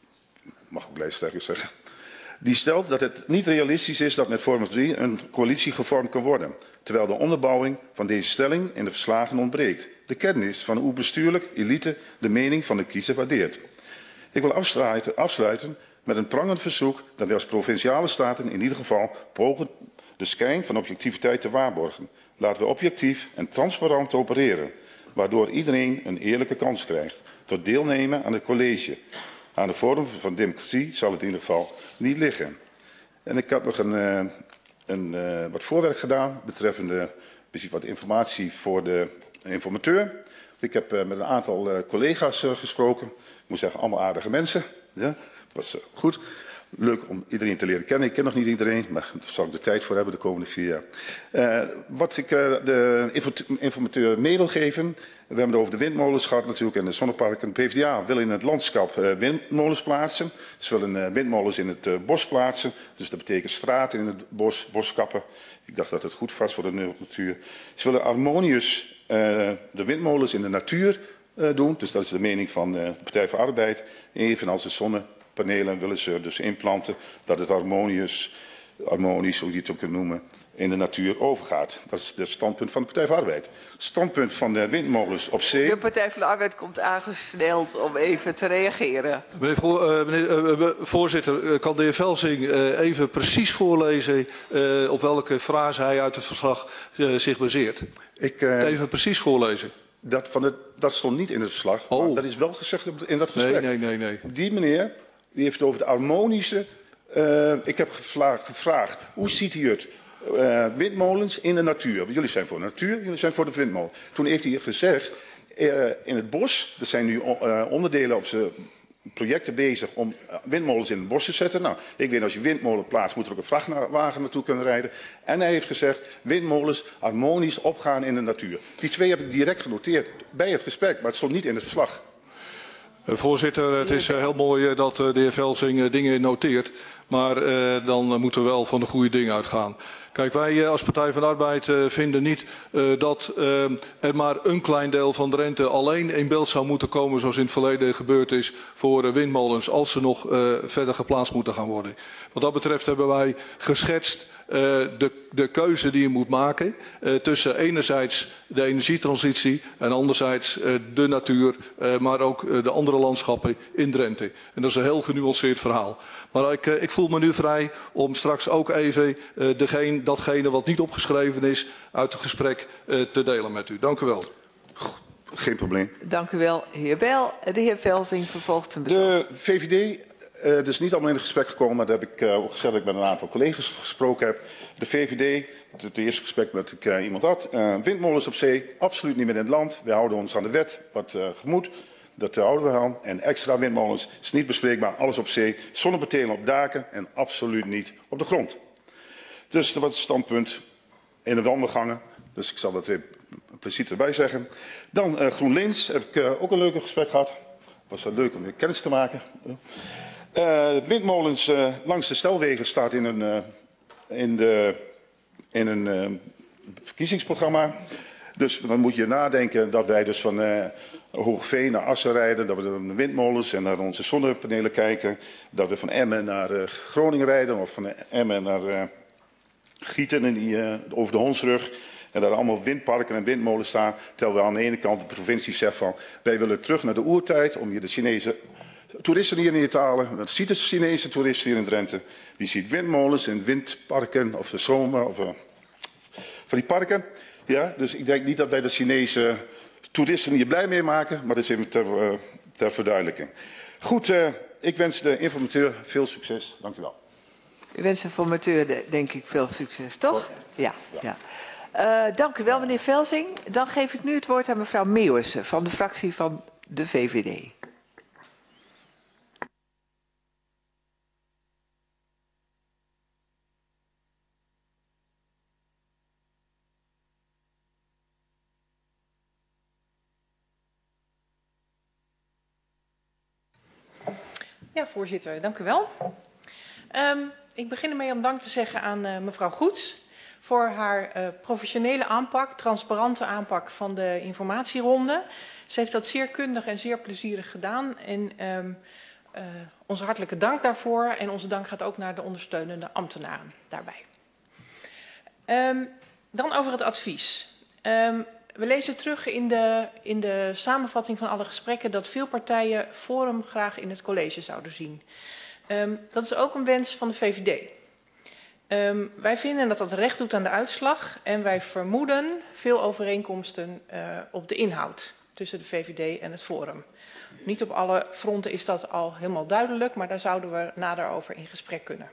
mag ik lijsttrekker zeggen, die stelt dat het niet realistisch is dat met Forum drie een coalitie gevormd kan worden, terwijl de onderbouwing van deze stelling in de verslagen ontbreekt. De kennis van hoe bestuurlijk elite de mening van de kiezer waardeert. Ik wil afsluiten, afsluiten met een prangend verzoek dat wij als provinciale staten in ieder geval pogen de schijn van objectiviteit te waarborgen. Laten we objectief en transparant opereren, waardoor iedereen een eerlijke kans krijgt tot deelnemen aan het college. Aan de Forum van Democratie zal het in ieder geval niet liggen. En ik had nog een, uh, een, uh, wat voorwerk gedaan betreffende wat informatie voor de informateur. Ik heb uh, met een aantal uh, collega's uh, gesproken. Ik moet zeggen, allemaal aardige mensen. Ja, dat was uh, goed. Leuk om iedereen te leren kennen. Ik ken nog niet iedereen, maar daar zal ik de tijd voor hebben de komende vier jaar. Uh, wat ik uh, de informateur mee wil geven. We hebben het over de windmolens gehad natuurlijk en de zonneparken. De PvdA wil in het landschap uh, windmolens plaatsen. Ze willen uh, windmolens in het uh, bos plaatsen. Dus dat betekent straten in het bos, boskappen. Ik dacht dat het goed was voor de natuur. Ze willen harmonisch uh, de windmolens in de natuur uh, doen. Dus dat is de mening van uh, de Partij voor Arbeid. Evenals de zonnepanelen willen ze dus inplanten dat het harmonisch, harmonisch, hoe je het ook kunt noemen, in de natuur overgaat. Dat is het standpunt van de Partij voor Arbeid. Het standpunt van de windmolens op zee. De Partij voor de Arbeid komt aangesneld om even te reageren. Meneer, voor, uh, meneer uh, voorzitter, uh, kan de heer Velsing uh, even precies voorlezen uh, op welke frase hij uit het verslag uh, zich baseert? Ik, uh, even precies voorlezen. Dat, van het, dat stond niet in het verslag, oh. maar dat is wel gezegd in dat gesprek. Nee, nee, nee, nee. Die meneer die heeft het over de harmonische. Uh, ik heb gevraagd, gevraagd, hoe ziet u het? Uh, windmolens in de natuur. Want jullie zijn voor de natuur, jullie zijn voor de windmolen. Toen heeft hij gezegd, uh, in het bos, er zijn nu uh, onderdelen op zijn projecten bezig om windmolens in het bos te zetten. Nou, ik weet als je windmolen plaatst, moet er ook een vrachtwagen naartoe kunnen rijden. En hij heeft gezegd, windmolens harmonisch opgaan in de natuur. Die twee heb ik direct genoteerd bij het gesprek, maar het stond niet in het verslag. Voorzitter, het is heel mooi dat de heer Velsing dingen noteert. Maar uh, dan moeten we wel van de goede dingen uitgaan. Kijk, wij als Partij van de Arbeid uh, vinden niet uh, dat uh, er maar een klein deel van de rente alleen in beeld zou moeten komen zoals in het verleden gebeurd is voor uh, windmolens als ze nog uh, verder geplaatst moeten gaan worden. Wat dat betreft hebben wij geschetst uh, de, de keuze die je moet maken uh, tussen enerzijds de energietransitie en anderzijds uh, de natuur, uh, maar ook uh, de andere landschappen in Drenthe. En dat is een heel genuanceerd verhaal. Maar ik, uh, ik voel me nu vrij om straks ook even uh, degene, datgene wat niet opgeschreven is uit het gesprek uh, te delen met u. Dank u wel. Geen probleem. Dank u wel, heer Bijl. De heer Velsing vervolgt zijn betoog. De V V D, uh, het is niet allemaal in het gesprek gekomen, maar dat heb ik uh, ook gezegd dat ik met een aantal collega's gesproken heb. De V V D, het eerste gesprek met ik, uh, iemand had, uh, windmolens op zee, absoluut niet meer in het land. Wij houden ons aan de wet wat uh, gemoed. Dat houden we aan. En extra windmolens is niet bespreekbaar. Alles op zee. Zonnepanelen op daken en absoluut niet op de grond. Dus dat was het standpunt in de wandelgangen. Dus ik zal dat weer precies erbij zeggen. Dan uh, GroenLinks heb ik uh, ook een leuk gesprek gehad. Het was wel leuk om weer kennis te maken. Uh, windmolens uh, langs de snelwegen staat in een, uh, in de, in een uh, verkiezingsprogramma. Dus dan moet je nadenken dat wij dus van uh, Hoogveen naar Assen rijden. Dat we naar de windmolens en naar onze zonnepanelen kijken. Dat we van Emmen naar uh, Groningen rijden. Of van Emmen naar uh, Gieten en die, uh, over de Hondsrug. En daar allemaal windparken en windmolens staan. Terwijl we aan de ene kant de provincie zegt van... wij willen terug naar de oertijd om hier de Chinese toeristen hier neer te halen. Dat ziet de Chinese toeristen hier in Drenthe. Die ziet windmolens en windparken of de zomer of uh, van die parken. Ja, dus ik denk niet dat wij de Chinese toeristen hier blij mee maken. Maar dat is even ter, uh, ter verduidelijking. Goed, uh, ik wens de informateur veel succes. Dank u wel. U wenst de informateur denk ik veel succes, toch? Ja. ja. Uh, dank u wel, meneer Velsing. Dan geef ik nu het woord aan mevrouw Meeuwissen van de fractie van de V V D. Ja, voorzitter, dank u wel. Um, ik begin ermee om dank te zeggen aan uh, mevrouw Goets voor haar uh, professionele aanpak, transparante aanpak van de informatieronde. Ze heeft dat zeer kundig en zeer plezierig gedaan en um, uh, onze hartelijke dank daarvoor. En onze dank gaat ook naar de ondersteunende ambtenaren daarbij. Um, dan over het advies. Um, We lezen terug in de, in de samenvatting van alle gesprekken dat veel partijen Forum graag in het college zouden zien. Um, dat is ook een wens van de V V D. Um, wij vinden dat dat recht doet aan de uitslag en wij vermoeden veel overeenkomsten uh, op de inhoud tussen de V V D en het Forum. Niet op alle fronten is dat al helemaal duidelijk, maar daar zouden we nader over in gesprek kunnen.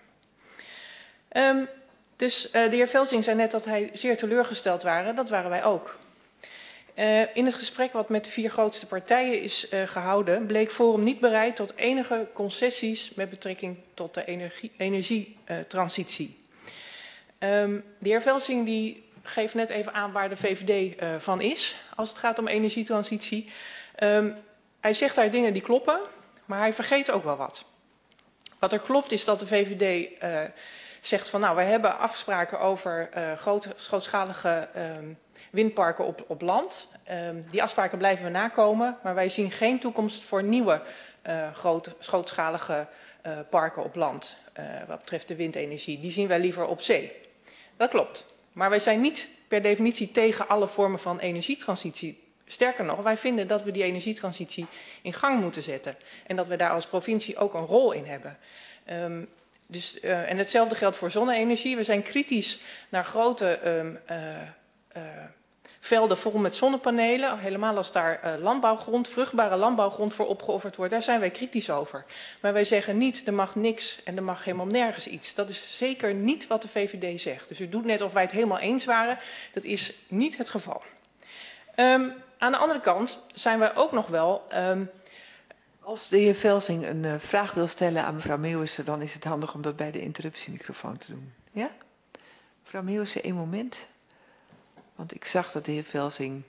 Um, dus uh, de heer Velsing zei net dat hij zeer teleurgesteld waren, dat waren wij ook. Uh, in het gesprek wat met de vier grootste partijen is uh, gehouden, bleek Forum niet bereid tot enige concessies met betrekking tot de energietransitie. Uh, um, de heer Velsing die geeft net even aan waar de V V D uh, van is als het gaat om energietransitie. Um, hij zegt daar dingen die kloppen, maar hij vergeet ook wel wat. Wat er klopt is dat de V V D uh, zegt van nou, we hebben afspraken over uh, grote, grootschalige um, windparken op, op land. Um, die afspraken blijven we nakomen, maar wij zien geen toekomst voor nieuwe uh, grote, grootschalige uh, parken op land. Uh, wat betreft de windenergie, die zien wij liever op zee. Dat klopt. Maar wij zijn niet per definitie tegen alle vormen van energietransitie. Sterker nog, wij vinden dat we die energietransitie in gang moeten zetten. En dat we daar als provincie ook een rol in hebben. Um, dus, uh, en hetzelfde geldt voor zonne-energie. We zijn kritisch naar grote um, uh, uh, velden vol met zonnepanelen. Helemaal als daar uh, landbouwgrond, vruchtbare landbouwgrond voor opgeofferd wordt. Daar zijn wij kritisch over. Maar wij zeggen niet, er mag niks en er mag helemaal nergens iets. Dat is zeker niet wat de V V D zegt. Dus u doet net of wij het helemaal eens waren. Dat is niet het geval. Um, aan de andere kant zijn wij ook nog wel... Um, Als de heer Velsing een uh, vraag wil stellen aan mevrouw Meeuwissen, dan is het handig om dat bij de interruptiemicrofoon te doen. Ja? Mevrouw Meeuwissen, één moment. Want ik zag dat de heer Velsing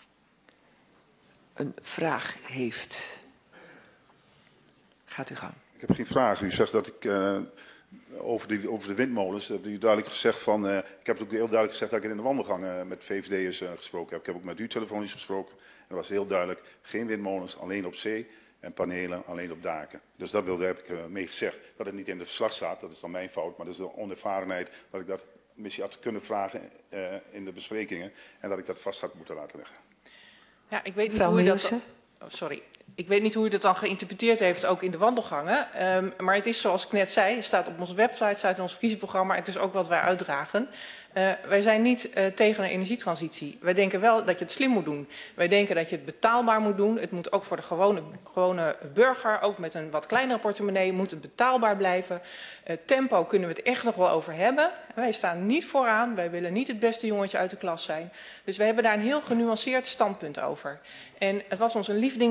een vraag heeft. Gaat u gang. Ik heb geen vraag. U zegt dat ik uh, over, die, over de windmolens, dat u duidelijk gezegd van, uh, ik heb het ook heel duidelijk gezegd dat ik in de wandelgangen met V V D'ers uh, gesproken heb. Ik heb ook met u telefonisch gesproken. En dat was heel duidelijk, geen windmolens, alleen op zee. En panelen alleen op daken. Dus dat wilde, heb ik uh, mee gezegd. Dat het niet in het verslag staat, dat is dan mijn fout. Maar dat is de onervarenheid dat ik dat misschien had kunnen vragen uh, in de besprekingen. En dat ik dat vast had moeten laten leggen. Ja, ik weet niet hoe u dat... Oh, sorry. Ik weet niet hoe u dat dan geïnterpreteerd heeft, ook in de wandelgangen. Um, maar het is zoals ik net zei, het staat op onze website, staat in ons verkiezingsprogramma. Het is ook wat wij uitdragen. Uh, wij zijn niet uh, tegen een energietransitie. Wij denken wel dat je het slim moet doen. Wij denken dat je het betaalbaar moet doen. Het moet ook voor de gewone, gewone burger, ook met een wat kleinere portemonnee, moet het betaalbaar blijven. Uh, tempo kunnen we het echt nog wel over hebben. Wij staan niet vooraan. Wij willen niet het beste jongetje uit de klas zijn. Dus we hebben daar een heel genuanceerd standpunt over. En het was ons een lief ding waard geweest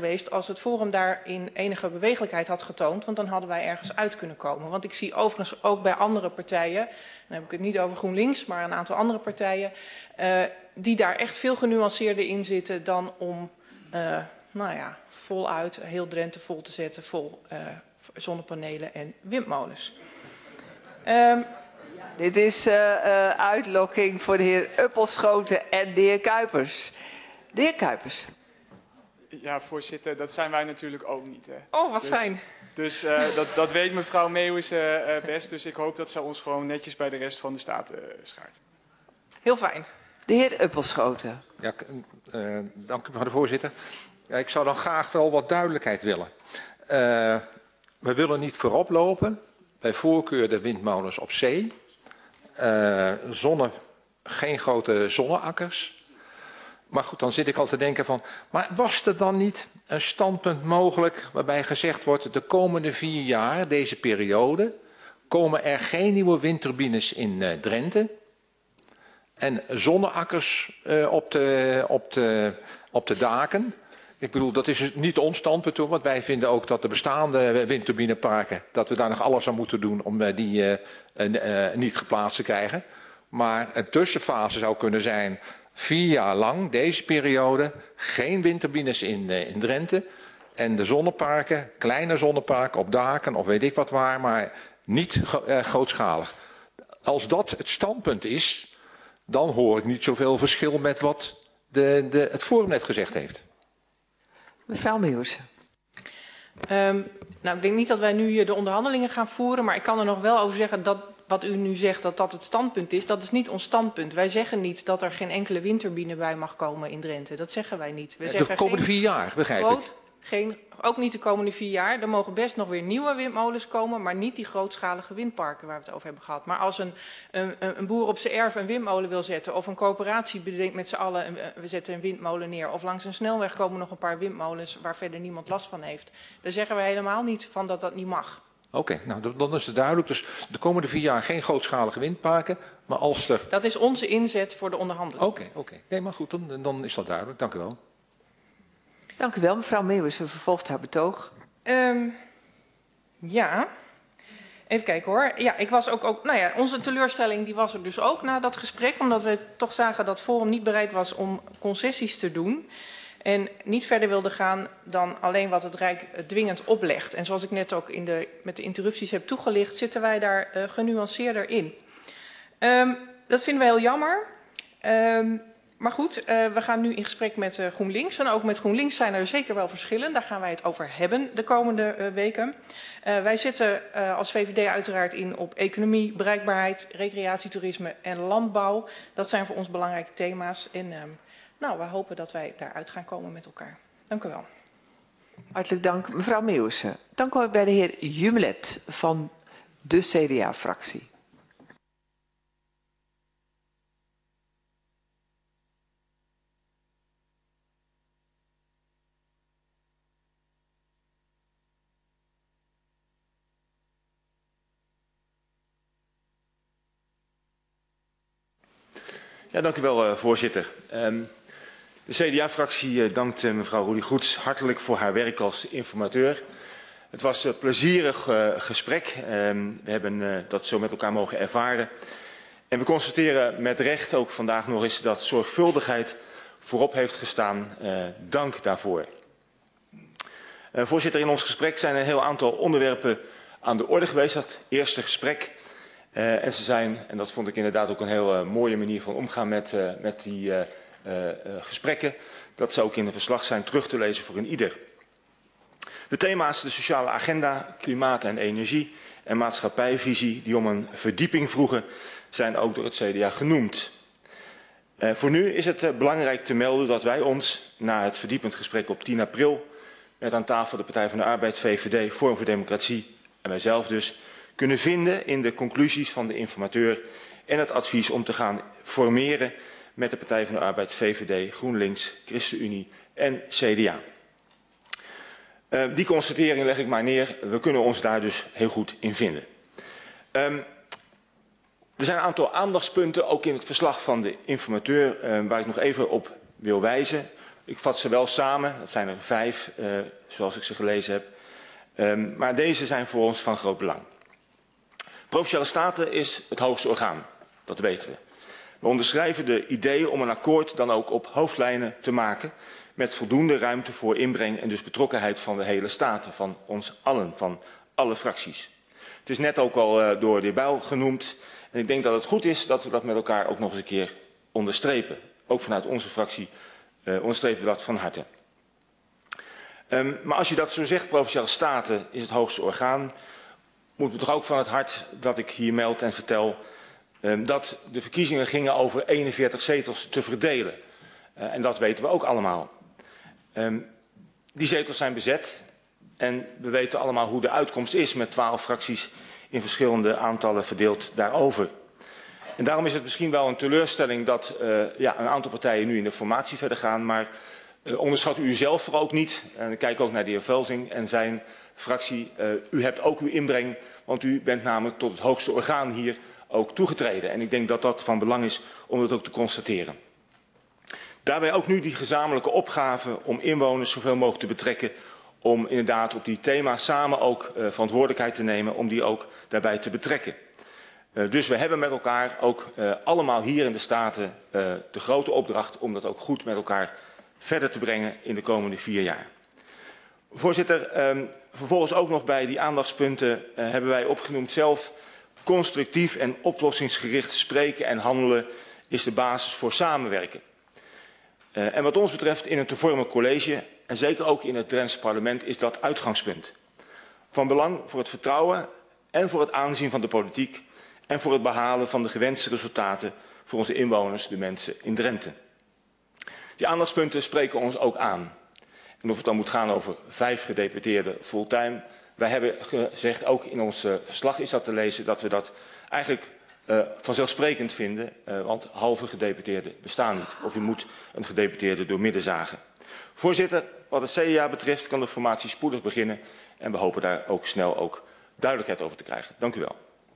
geweest als het Forum daarin enige bewegelijkheid had getoond, want dan hadden wij ergens uit kunnen komen. Want ik zie overigens ook bij andere partijen, dan heb ik het niet over GroenLinks, maar een aantal andere partijen, uh, die daar echt veel genuanceerder in zitten dan om, uh, nou ja, voluit heel Drenthe vol te zetten, vol uh, zonnepanelen en windmolens. Um, Dit is uh, uh, uitlokking voor de heer Uppelschoten en de heer Kuipers. De heer Kuipers. Ja, voorzitter, dat zijn wij natuurlijk ook niet. Hè. Oh, wat dus, fijn. Dus uh, dat, dat weet mevrouw Meeuwissen uh, best. Dus ik hoop dat ze ons gewoon netjes bij de rest van de Staten uh, schaart. Heel fijn. De heer Uppelschoten. Ja, uh, dank u mevrouw de voorzitter. Ja, ik zou dan graag wel wat duidelijkheid willen. Uh, we willen niet voorop lopen. Bij voorkeur de windmolens op zee. Uh, zonne, geen grote zonneakkers. Maar goed, dan zit ik al te denken van, maar was er dan niet een standpunt mogelijk waarbij gezegd wordt, de komende vier jaar, deze periode, komen er geen nieuwe windturbines in uh, Drenthe en zonneakkers uh, op, de, op, de, op de daken. Ik bedoel, dat is niet ons standpunt hoor, want wij vinden ook dat de bestaande windturbineparken, dat we daar nog alles aan moeten doen om uh, die uh, uh, uh, niet geplaatst te krijgen. Maar een tussenfase zou kunnen zijn, vier jaar lang, deze periode, geen windturbines in, uh, in Drenthe. En de zonneparken, kleine zonneparken op daken of weet ik wat waar, maar niet uh, grootschalig. Als dat het standpunt is, dan hoor ik niet zoveel verschil met wat de, de, het Forum net gezegd heeft. Mevrouw Meeuwissen. Um, nou, ik denk niet dat wij nu de onderhandelingen gaan voeren, maar ik kan er nog wel over zeggen dat wat u nu zegt, dat dat het standpunt is. Dat is niet ons standpunt. Wij zeggen niet dat er geen enkele windturbine bij mag komen in Drenthe. Dat zeggen wij niet. We zeggen de komende vier jaar, begrijp groot, ik. Geen, ook niet de komende vier jaar. Er mogen best nog weer nieuwe windmolens komen, maar niet die grootschalige windparken waar we het over hebben gehad. Maar als een, een, een boer op zijn erf een windmolen wil zetten, of een coöperatie bedenkt met z'n allen, we zetten een windmolen neer, of langs een snelweg komen nog een paar windmolens waar verder niemand last van heeft. Dan zeggen we helemaal niet van dat dat niet mag. Oké, okay, nou dan is het duidelijk. Dus de komende vier jaar geen grootschalige windparken, maar als er... Dat is onze inzet voor de onderhandeling. Oké, okay, oké. Okay. Nee, maar goed, dan, dan is dat duidelijk. Dank u wel. Dank u wel, mevrouw Meeuwissen. Vervolgt haar betoog. Um, ja, even kijken hoor. Ja, ik was ook, ook, nou ja, onze teleurstelling die was er dus ook na dat gesprek, omdat we toch zagen dat Forum niet bereid was om concessies te doen. En niet verder wilde gaan dan alleen wat het Rijk dwingend oplegt. En zoals ik net ook in de, met de interrupties heb toegelicht, zitten wij daar uh, genuanceerder in. Um, dat vinden we heel jammer. Um, maar goed, uh, we gaan nu in gesprek met uh, GroenLinks. En ook met GroenLinks zijn er zeker wel verschillen. Daar gaan wij het over hebben de komende uh, weken. Uh, wij zitten uh, als V V D uiteraard in op economie, bereikbaarheid, recreatietoerisme en landbouw. Dat zijn voor ons belangrijke thema's. En, um, Nou, we hopen dat wij daaruit gaan komen met elkaar. Dank u wel. Hartelijk dank, mevrouw Meeuwissen. Dan kom ik bij de heer Jumelet van de C D A-fractie. Ja, dank u wel, uh, voorzitter. Um, De C D A-fractie uh, dankt uh, mevrouw Rudy Goets hartelijk voor haar werk als informateur. Het was een plezierig uh, gesprek. Um, we hebben uh, dat zo met elkaar mogen ervaren. En we constateren met recht ook vandaag nog eens dat zorgvuldigheid voorop heeft gestaan. Uh, dank daarvoor. Uh, voorzitter, in ons gesprek zijn een heel aantal onderwerpen aan de orde geweest. Dat eerste gesprek. Uh, en ze zijn, en dat vond ik inderdaad ook een heel uh, mooie manier van omgaan met, uh, met die uh, uh, uh, gesprekken. Dat zou ook in het verslag zijn terug te lezen voor een ieder. De thema's, de sociale agenda, klimaat en energie en maatschappijvisie die om een verdieping vroegen, zijn ook door het C D A genoemd. Uh, voor nu is het uh, belangrijk te melden dat wij ons, na het verdiepend gesprek op tien april, met aan tafel de Partij van de Arbeid, V V D, Forum voor Democratie en mijzelf dus, kunnen vinden in de conclusies van de informateur en het advies om te gaan formeren met de Partij van de Arbeid, V V D, GroenLinks, ChristenUnie en C D A. Uh, die constatering leg ik maar neer. We kunnen ons daar dus heel goed in vinden. Um, er zijn een aantal aandachtspunten, ook in het verslag van de informateur, uh, waar ik nog even op wil wijzen. Ik vat ze wel samen, dat zijn er vijf, uh, zoals ik ze gelezen heb. Um, maar deze zijn voor ons van groot belang. Provinciale Staten is het hoogste orgaan, dat weten we. We onderschrijven de ideeën om een akkoord dan ook op hoofdlijnen te maken, met voldoende ruimte voor inbreng en dus betrokkenheid van de hele Staten, van ons allen, van alle fracties. Het is net ook al uh, door de heer Bijl genoemd. En ik denk dat het goed is dat we dat met elkaar ook nog eens een keer onderstrepen. Ook vanuit onze fractie uh, onderstrepen we dat van harte. Um, maar als je dat zo zegt, Provinciale Staten is het hoogste orgaan, moet me toch ook van het hart dat ik hier meld en vertel um, dat de verkiezingen gingen over eenenveertig zetels te verdelen. Uh, en dat weten we ook allemaal. Um, die zetels zijn bezet en we weten allemaal hoe de uitkomst is met twaalf fracties in verschillende aantallen verdeeld daarover. En daarom is het misschien wel een teleurstelling dat uh, ja, een aantal partijen nu in de formatie verder gaan, maar uh, onderschat u uzelf vooral ook niet. En ik kijk ook naar de heer Velzing en zijn fractie. Uh, u hebt ook uw inbreng, want u bent namelijk tot het hoogste orgaan hier ook toegetreden. En ik denk dat dat van belang is om dat ook te constateren. Daarbij ook nu die gezamenlijke opgave om inwoners zoveel mogelijk te betrekken, om inderdaad op die thema's samen ook uh, verantwoordelijkheid te nemen, om die ook daarbij te betrekken. Uh, dus we hebben met elkaar ook uh, allemaal hier in de Staten uh, de grote opdracht om dat ook goed met elkaar verder te brengen in de komende vier jaar. Voorzitter, um, vervolgens ook nog bij die aandachtspunten uh, hebben wij opgenoemd zelf constructief en oplossingsgericht spreken en handelen is de basis voor samenwerken. Uh, en wat ons betreft in een te vormen college en zeker ook in het Drents parlement is dat uitgangspunt. Van belang voor het vertrouwen en voor het aanzien van de politiek en voor het behalen van de gewenste resultaten voor onze inwoners, de mensen in Drenthe. Die aandachtspunten spreken ons ook aan. En of het dan moet gaan over vijf gedeputeerden fulltime. Wij hebben gezegd, ook in ons uh, verslag is dat te lezen, dat we dat eigenlijk uh, vanzelfsprekend vinden. Uh, want halve gedeputeerden bestaan niet. Of u moet een gedeputeerde doormidden zagen. Voorzitter, wat het C D A betreft kan de formatie spoedig beginnen. En we hopen daar ook snel ook duidelijkheid over te krijgen. Dank u wel.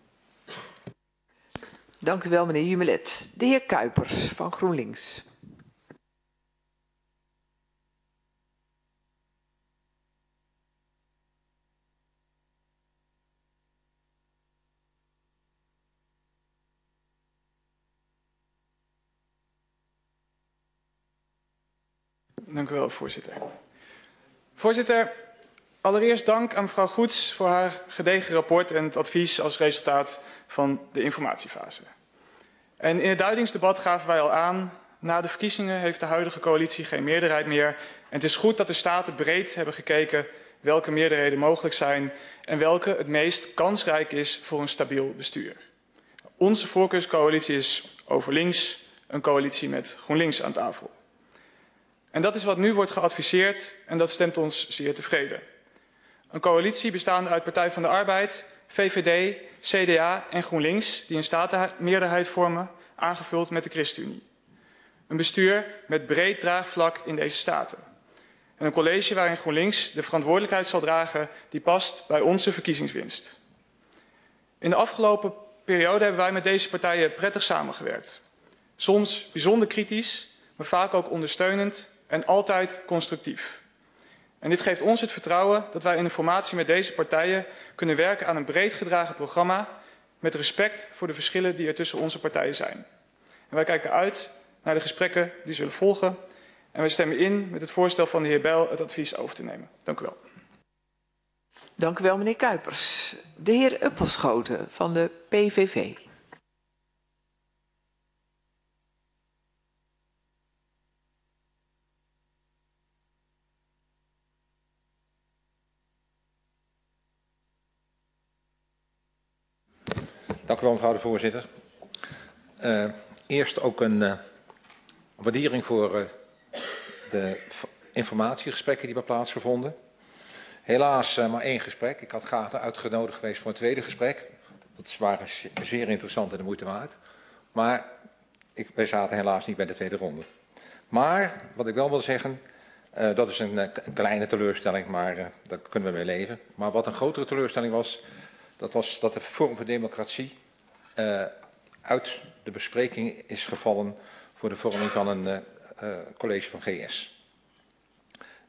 Dank u wel, meneer Jumelet. De heer Kuipers van GroenLinks. Dank u wel, voorzitter. Voorzitter, allereerst dank aan mevrouw Goets voor haar gedegen rapport en het advies als resultaat van de informatiefase. En in het duidingsdebat gaven wij al aan, na de verkiezingen heeft de huidige coalitie geen meerderheid meer. En het is goed dat de Staten breed hebben gekeken welke meerderheden mogelijk zijn en welke het meest kansrijk is voor een stabiel bestuur. Onze voorkeurscoalitie is over links, een coalitie met GroenLinks aan tafel. En dat is wat nu wordt geadviseerd en dat stemt ons zeer tevreden. Een coalitie bestaande uit Partij van de Arbeid, V V D, C D A en GroenLinks die een statenmeerderheid vormen, aangevuld met de ChristenUnie. Een bestuur met breed draagvlak in deze staten. En een college waarin GroenLinks de verantwoordelijkheid zal dragen die past bij onze verkiezingswinst. In de afgelopen periode hebben wij met deze partijen prettig samengewerkt. Soms bijzonder kritisch, maar vaak ook ondersteunend en altijd constructief. En dit geeft ons het vertrouwen dat wij in de formatie met deze partijen kunnen werken aan een breed gedragen programma met respect voor de verschillen die er tussen onze partijen zijn. En wij kijken uit naar de gesprekken die zullen volgen en wij stemmen in met het voorstel van de heer Bijl het advies over te nemen. Dank u wel. Dank u wel, meneer Kuipers. De heer Uppelschoten van de P V V. Dank u wel, mevrouw de voorzitter. Uh, eerst ook een uh, waardering voor uh, de informatiegesprekken die hebben plaatsgevonden. Helaas uh, maar één gesprek. Ik had graag uitgenodigd geweest voor een tweede gesprek. Dat waren zeer interessant en de moeite waard. Maar ik, wij zaten helaas niet bij de tweede ronde. Maar wat ik wel wil zeggen, uh, dat is een, een kleine teleurstelling, maar uh, daar kunnen we mee leven. Maar wat een grotere teleurstelling was, dat was dat de Forum voor Democratie uh, uit de bespreking is gevallen voor de vorming van een uh, uh, college van G S.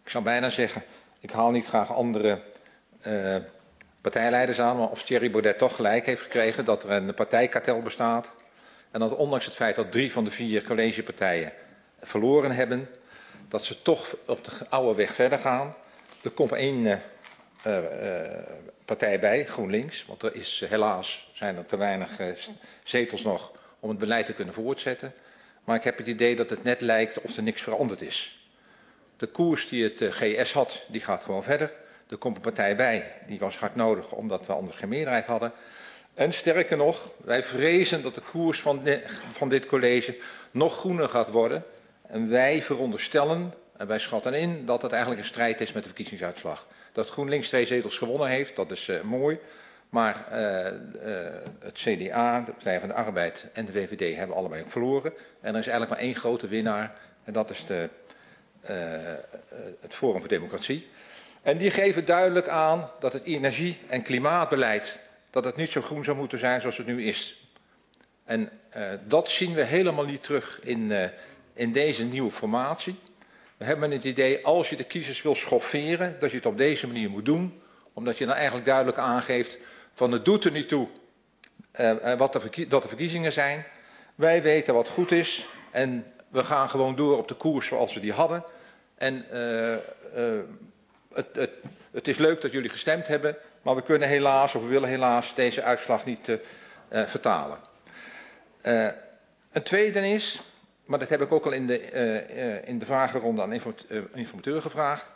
ik zou bijna zeggen, ik haal niet graag andere uh, partijleiders aan, maar of Thierry Baudet toch gelijk heeft gekregen dat er een partijkartel bestaat. En dat ondanks het feit dat drie van de vier collegepartijen verloren hebben, dat ze toch op de oude weg verder gaan. Er komt één uh, uh, partij bij, GroenLinks, want er is uh, helaas zijn er te weinig uh, zetels nog om het beleid te kunnen voortzetten. Maar ik heb het idee dat het net lijkt of er niks veranderd is. De koers die het uh, G S had, die gaat gewoon verder. Er komt een partij bij, die was hard nodig omdat we anders geen meerderheid hadden. En sterker nog, wij vrezen dat de koers van, de, van dit college nog groener gaat worden. En wij veronderstellen, en wij schatten in, dat het eigenlijk een strijd is met de verkiezingsuitslag. Dat GroenLinks twee zetels gewonnen heeft, dat is uh, mooi. Maar uh, uh, het C D A, de Partij van de Arbeid en de V V D hebben allebei verloren. En er is eigenlijk maar één grote winnaar, en dat is de, uh, uh, het Forum voor Democratie. En die geven duidelijk aan dat het energie- en klimaatbeleid, dat het niet zo groen zou moeten zijn zoals het nu is. En uh, dat zien we helemaal niet terug in, uh, in deze nieuwe formatie. We hebben het idee, als je de kiezers wil schofferen, dat je het op deze manier moet doen. Omdat je dan eigenlijk duidelijk aangeeft van het doet er niet toe uh, wat de dat de verkiezingen zijn. Wij weten wat goed is en we gaan gewoon door op de koers zoals we die hadden. En uh, uh, het, het, het is leuk dat jullie gestemd hebben, maar we kunnen helaas, of we willen helaas, deze uitslag niet uh, uh, vertalen. Uh, een tweede is, maar dat heb ik ook al in de, uh, uh, in de vragenronde aan de informateur gevraagd.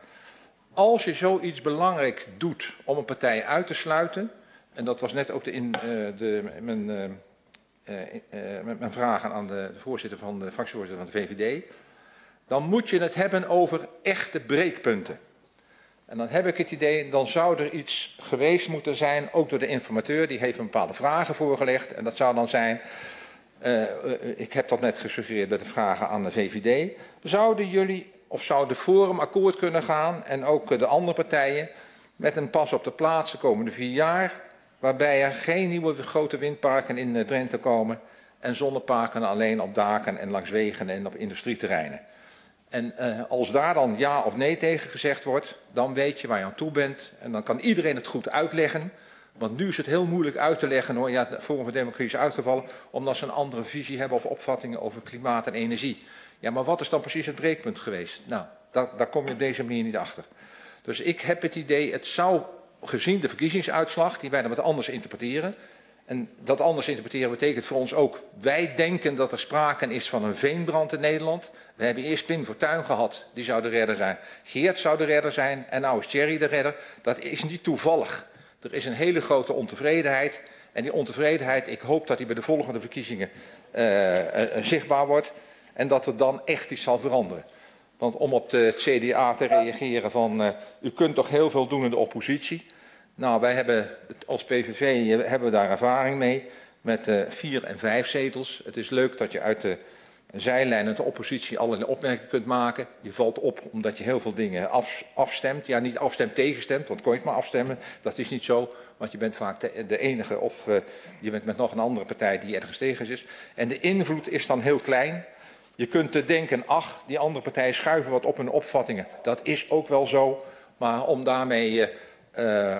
Als je zoiets belangrijk doet om een partij uit te sluiten, en dat was net ook de, in, uh, de, mijn, uh, uh, uh, mijn vragen aan de, de voorzitter van de fractievoorzitter van de V V D, dan moet je het hebben over echte breekpunten. En dan heb ik het idee, dan zou er iets geweest moeten zijn, ook door de informateur, die heeft een bepaalde vragen voorgelegd. En dat zou dan zijn, uh, uh, ik heb dat net gesuggereerd bij de vragen aan de V V D, zouden jullie, of zou de Forum akkoord kunnen gaan, en ook uh, de andere partijen, met een pas op de plaats de komende vier jaar, waarbij er geen nieuwe grote windparken in uh, Drenthe komen en zonneparken alleen op daken en langs wegen en op industrieterreinen. En uh, als daar dan ja of nee tegen gezegd wordt, dan weet je waar je aan toe bent. En dan kan iedereen het goed uitleggen. Want nu is het heel moeilijk uit te leggen hoor. Ja, het Forum voor Democratie is uitgevallen omdat ze een andere visie hebben of opvattingen over klimaat en energie. Ja, maar wat is dan precies het breekpunt geweest? Nou, daar, daar kom je op deze manier niet achter. Dus ik heb het idee, het zou gezien de verkiezingsuitslag, die wij dan wat anders interpreteren. En dat anders interpreteren betekent voor ons ook, wij denken dat er sprake is van een veenbrand in Nederland. We hebben eerst Pim Fortuyn gehad, die zou de redder zijn. Geert zou de redder zijn en nou is Thierry de redder. Dat is niet toevallig. Er is een hele grote ontevredenheid. En die ontevredenheid, ik hoop dat die bij de volgende verkiezingen uh, uh, zichtbaar wordt. En dat er dan echt iets zal veranderen. Want om op de, het C D A te reageren van, uh, u kunt toch heel veel doen in de oppositie. Nou, wij hebben als P V V hebben we daar ervaring mee met uh, vier en vijf zetels. Het is leuk dat je uit de zijlijnen de oppositie allerlei opmerkingen kunt maken. Je valt op omdat je heel veel dingen af, afstemt. Ja, niet afstemt, tegenstemt, want kon je het maar afstemmen. Dat is niet zo, want je bent vaak de, de enige of uh, je bent met nog een andere partij die ergens tegen is. En de invloed is dan heel klein. Je kunt denken, ach, die andere partijen schuiven wat op hun opvattingen. Dat is ook wel zo, maar om daarmee uh, uh,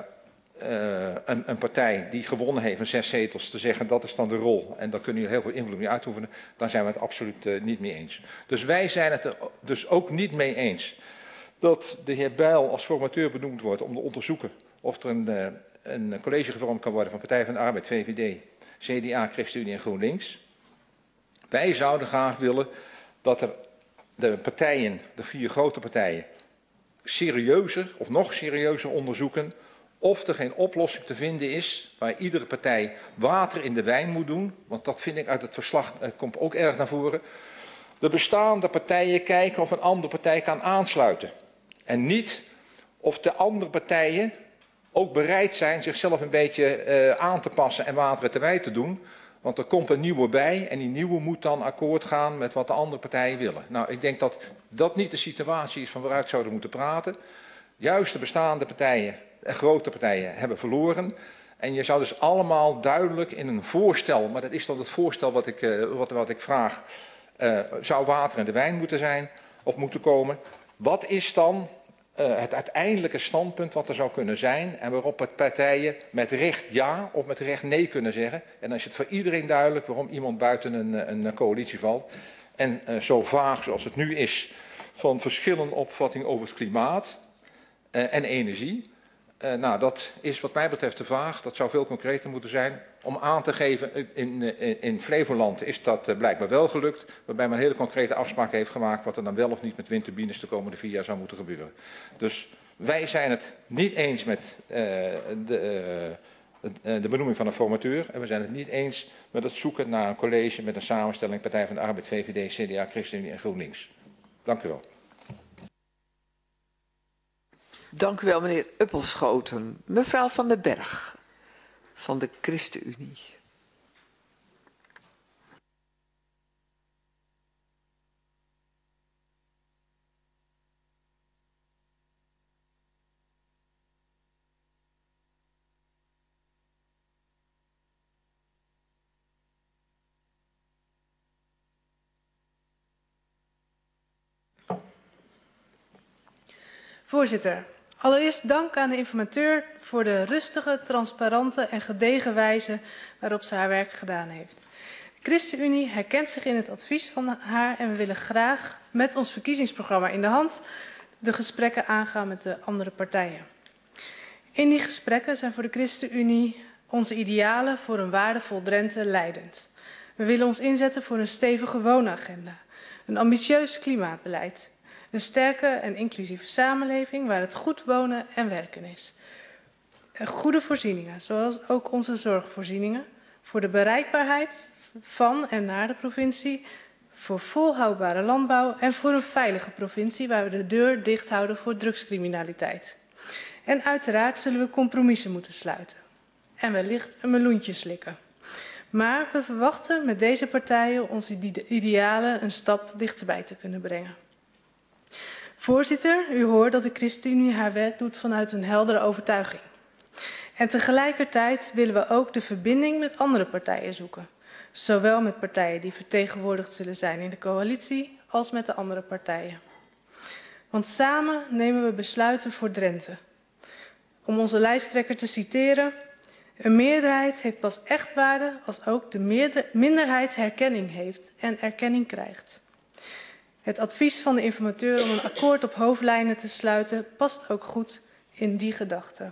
een, een partij die gewonnen heeft van zes zetels te zeggen, dat is dan de rol. En dan kunnen jullie heel veel invloed mee uitoefenen. Dan zijn we het absoluut uh, niet mee eens. Dus wij zijn het er dus ook niet mee eens dat de heer Bijl als formateur benoemd wordt om te onderzoeken of er een, uh, een college gevormd kan worden van Partij van de Arbeid, V V D, C D A, ChristenUnie en GroenLinks. Wij zouden graag willen dat er de partijen, de vier grote partijen, serieuzer of nog serieuzer onderzoeken of er geen oplossing te vinden is waar iedere partij water in de wijn moet doen. Want dat vind ik uit het verslag, het komt ook erg naar voren. De bestaande partijen kijken of een andere partij kan aansluiten. En niet of de andere partijen ook bereid zijn zichzelf een beetje uh, aan te passen en water in de wijn te doen. Want er komt een nieuwe bij en die nieuwe moet dan akkoord gaan met wat de andere partijen willen. Nou, ik denk dat dat niet de situatie is van waaruit zouden moeten praten. Juist de bestaande partijen, de grote partijen, hebben verloren. En je zou dus allemaal duidelijk in een voorstel, maar dat is dan het voorstel wat ik, uh, wat, wat ik vraag, uh, zou water in de wijn moeten zijn of moeten komen. Wat is dan uh, het uiteindelijke standpunt wat er zou kunnen zijn en waarop het partijen met recht ja of met recht nee kunnen zeggen. En dan is het voor iedereen duidelijk waarom iemand buiten een, een coalitie valt. En uh, zo vaag zoals het nu is van verschillende opvattingen over het klimaat uh, en energie. Uh, nou, dat is wat mij betreft te vaag. Dat zou veel concreter moeten zijn. Om aan te geven, in, in, in Flevoland is dat uh, blijkbaar wel gelukt. Waarbij men een hele concrete afspraak heeft gemaakt wat er dan wel of niet met windturbines de komende vier jaar zou moeten gebeuren. Dus wij zijn het niet eens met uh, de, uh, de benoeming van een formateur. En we zijn het niet eens met het zoeken naar een college met een samenstelling Partij van de Arbeid, V V D, C D A, ChristenUnie en GroenLinks. Dank u wel. Dank u wel, meneer Uppelschoten. Mevrouw Van den Berg van de ChristenUnie. Voorzitter, allereerst dank aan de informateur voor de rustige, transparante en gedegen wijze waarop ze haar werk gedaan heeft. De ChristenUnie herkent zich in het advies van haar en we willen graag met ons verkiezingsprogramma in de hand de gesprekken aangaan met de andere partijen. In die gesprekken zijn voor de ChristenUnie onze idealen voor een waardevol Drenthe leidend. We willen ons inzetten voor een stevige woonagenda, een ambitieus klimaatbeleid, een sterke en inclusieve samenleving waar het goed wonen en werken is. Goede voorzieningen, zoals ook onze zorgvoorzieningen, voor de bereikbaarheid van en naar de provincie, voor volhoudbare landbouw en voor een veilige provincie waar we de deur dicht houden voor drugscriminaliteit. En uiteraard zullen we compromissen moeten sluiten. En wellicht een meloentje slikken. Maar we verwachten met deze partijen onze idealen een stap dichterbij te kunnen brengen. Voorzitter, u hoort dat de ChristenUnie haar werk doet vanuit een heldere overtuiging. En tegelijkertijd willen we ook de verbinding met andere partijen zoeken. Zowel met partijen die vertegenwoordigd zullen zijn in de coalitie als met de andere partijen. Want samen nemen we besluiten voor Drenthe. Om onze lijsttrekker te citeren, een meerderheid heeft pas echt waarde als ook de minderheid herkenning heeft en erkenning krijgt. Het advies van de informateur om een akkoord op hoofdlijnen te sluiten past ook goed in die gedachte.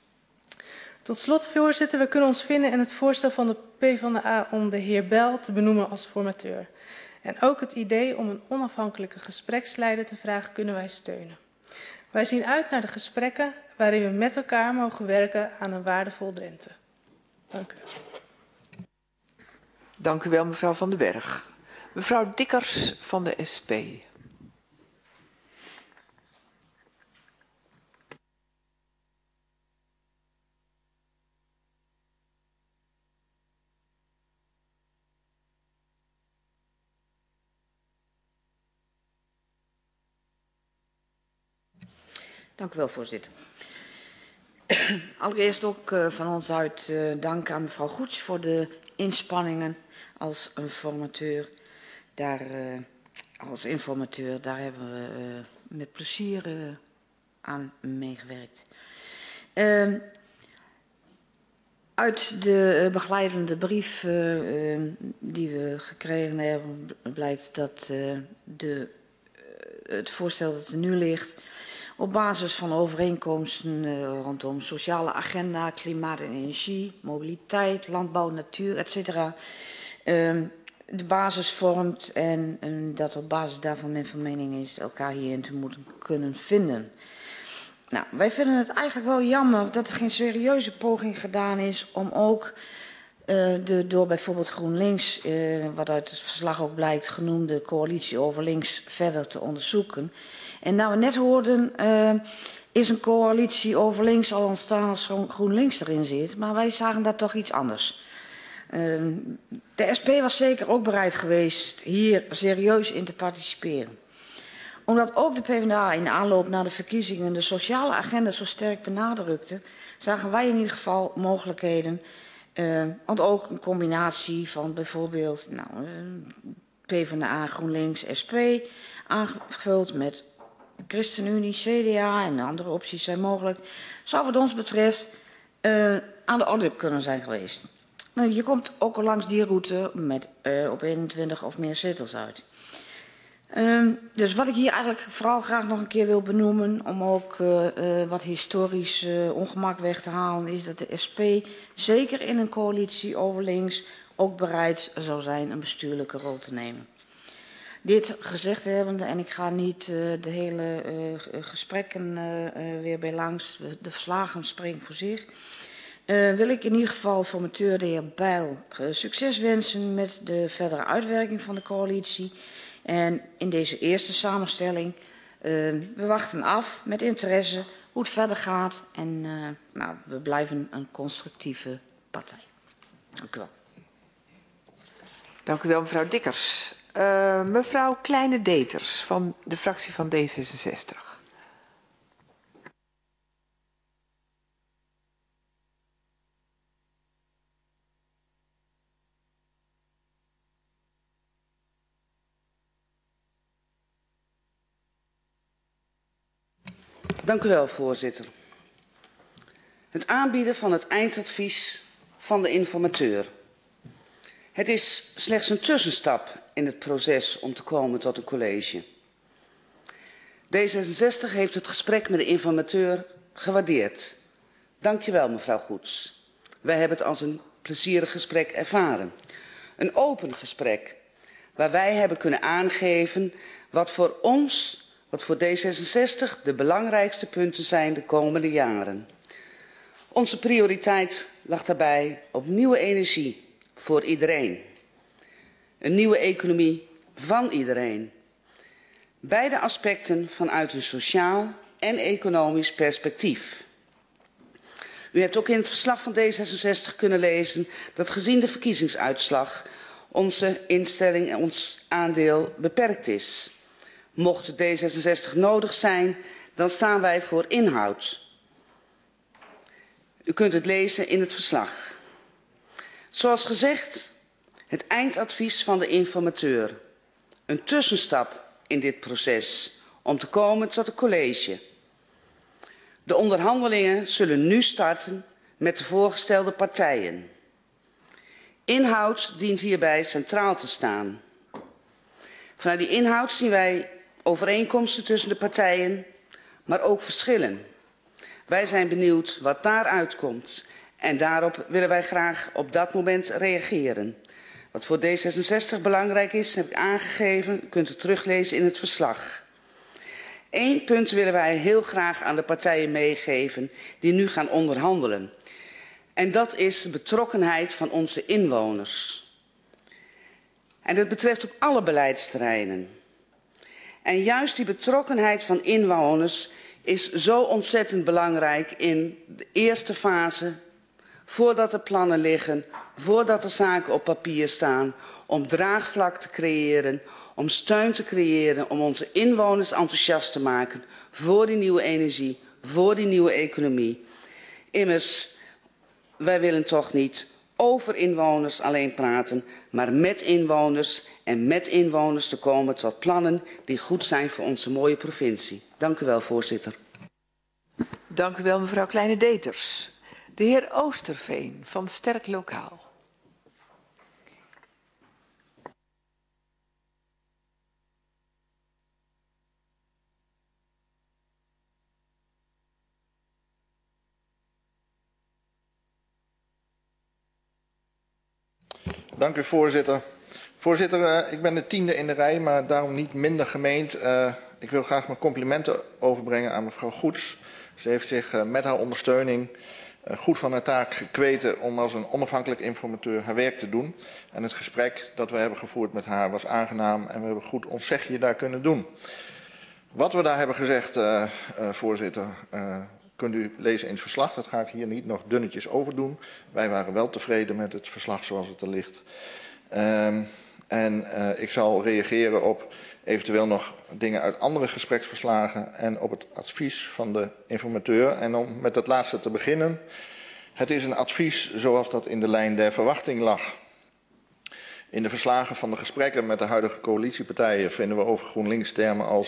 Tot slot, voorzitter, we kunnen ons vinden in het voorstel van de PvdA om de heer Bel te benoemen als formateur. En ook het idee om een onafhankelijke gespreksleider te vragen kunnen wij steunen. Wij zien uit naar de gesprekken waarin we met elkaar mogen werken aan een waardevol Drenthe. Dank u. Dank u wel, mevrouw Van den Berg. Mevrouw Dikkers van de S P. Dank u wel, voorzitter. Allereerst ook uh, van ons uit uh, dank aan mevrouw Goets voor de inspanningen als een formateur. Daar, uh, als informateur, daar hebben we uh, met plezier uh, aan meegewerkt. Uh, uit de begeleidende brief uh, uh, die we gekregen hebben, blijkt dat uh, de, uh, het voorstel dat er nu ligt op basis van overeenkomsten uh, rondom sociale agenda, klimaat en energie, mobiliteit, landbouw, natuur, et cetera. Uh, de basis vormt en, en dat op basis daarvan men van mening is elkaar hierin te moeten kunnen vinden. Nou, wij vinden het eigenlijk wel jammer dat er geen serieuze poging gedaan is om ook uh, de door bijvoorbeeld GroenLinks, uh, wat uit het verslag ook blijkt, genoemde coalitie over links verder te onderzoeken. En nou we net hoorden, uh, is een coalitie over links al ontstaan als GroenLinks erin zit, maar wij zagen dat toch iets anders. Uh, de S P was zeker ook bereid geweest hier serieus in te participeren. Omdat ook de PvdA in de aanloop naar de verkiezingen de sociale agenda zo sterk benadrukte, zagen wij in ieder geval mogelijkheden. Uh, want ook een combinatie van bijvoorbeeld nou, uh, PvdA, GroenLinks, S P, aangevuld met ChristenUnie, C D A en andere opties zijn mogelijk, zou wat ons betreft uh, aan de orde kunnen zijn geweest. Nou, je komt ook langs die route met uh, op eenentwintig of meer zetels uit. Um, dus wat ik hier eigenlijk vooral graag nog een keer wil benoemen, om ook uh, uh, wat historisch uh, ongemak weg te halen, is dat de S P zeker in een coalitie over links ook bereid zou zijn een bestuurlijke rol te nemen. Dit gezegd hebbende, en ik ga niet uh, de hele uh, gesprekken uh, uh, weer bij langs, de verslagen springen voor zich, uh, wil ik in ieder geval formateur de heer Bijl uh, succes wensen met de verdere uitwerking van de coalitie. En in deze eerste samenstelling, uh, we wachten af met interesse hoe het verder gaat. En uh, nou, we blijven een constructieve partij. Dank u wel. Dank u wel, mevrouw Dikkers. Uh, mevrouw Kleine-Deters van de fractie van D zesenzestig. Dank u wel, voorzitter. Het aanbieden van het eindadvies van de informateur. Het is slechts een tussenstap in het proces om te komen tot een college. D zesenzestig heeft het gesprek met de informateur gewaardeerd. Dank je wel, mevrouw Goets. Wij hebben het als een plezierig gesprek ervaren. Een open gesprek waar wij hebben kunnen aangeven wat voor ons, wat voor D zesenzestig de belangrijkste punten zijn de komende jaren. Onze prioriteit lag daarbij op nieuwe energie voor iedereen. Een nieuwe economie van iedereen. Beide aspecten vanuit een sociaal en economisch perspectief. U hebt ook in het verslag van D zesenzestig kunnen lezen dat gezien de verkiezingsuitslag onze instelling en ons aandeel beperkt is. Mocht D zesenzestig nodig zijn, dan staan wij voor inhoud. U kunt het lezen in het verslag. Zoals gezegd, het eindadvies van de informateur. Een tussenstap in dit proces om te komen tot een college. De onderhandelingen zullen nu starten met de voorgestelde partijen. Inhoud dient hierbij centraal te staan. Vanuit die inhoud zien wij overeenkomsten tussen de partijen, maar ook verschillen. Wij zijn benieuwd wat daaruit komt en daarop willen wij graag op dat moment reageren. Wat voor D zesenzestig belangrijk is, heb ik aangegeven, u kunt het teruglezen in het verslag. Eén punt willen wij heel graag aan de partijen meegeven die nu gaan onderhandelen. En dat is de betrokkenheid van onze inwoners. En dat betreft op alle beleidsterreinen. En juist die betrokkenheid van inwoners is zo ontzettend belangrijk in de eerste fase, voordat er plannen liggen, voordat er zaken op papier staan, om draagvlak te creëren, om steun te creëren, om onze inwoners enthousiast te maken voor die nieuwe energie, voor die nieuwe economie. Immers, wij willen toch niet over inwoners alleen praten, maar met inwoners en met inwoners te komen tot plannen die goed zijn voor onze mooie provincie. Dank u wel, voorzitter. Dank u wel, mevrouw Kleine-Deters. De heer Oosterveen van Sterk Lokaal. Dank u, voorzitter. Voorzitter, uh, ik ben de tiende in de rij, maar daarom niet minder gemeend. Uh, ik wil graag mijn complimenten overbrengen aan mevrouw Goets. Ze heeft zich uh, met haar ondersteuning uh, goed van haar taak gekweten om als een onafhankelijk informateur haar werk te doen. En het gesprek dat we hebben gevoerd met haar was aangenaam en we hebben goed ons zegje daar kunnen doen. Wat we daar hebben gezegd, uh, uh, voorzitter, uh, kunt u lezen in het verslag. Dat ga ik hier niet nog dunnetjes over doen. Wij waren wel tevreden met het verslag zoals het er ligt. Um, en uh, ik zal reageren op eventueel nog dingen uit andere gespreksverslagen en op het advies van de informateur. En om met het laatste te beginnen. Het is een advies zoals dat in de lijn der verwachting lag. In de verslagen van de gesprekken met de huidige coalitiepartijen vinden we over GroenLinks termen als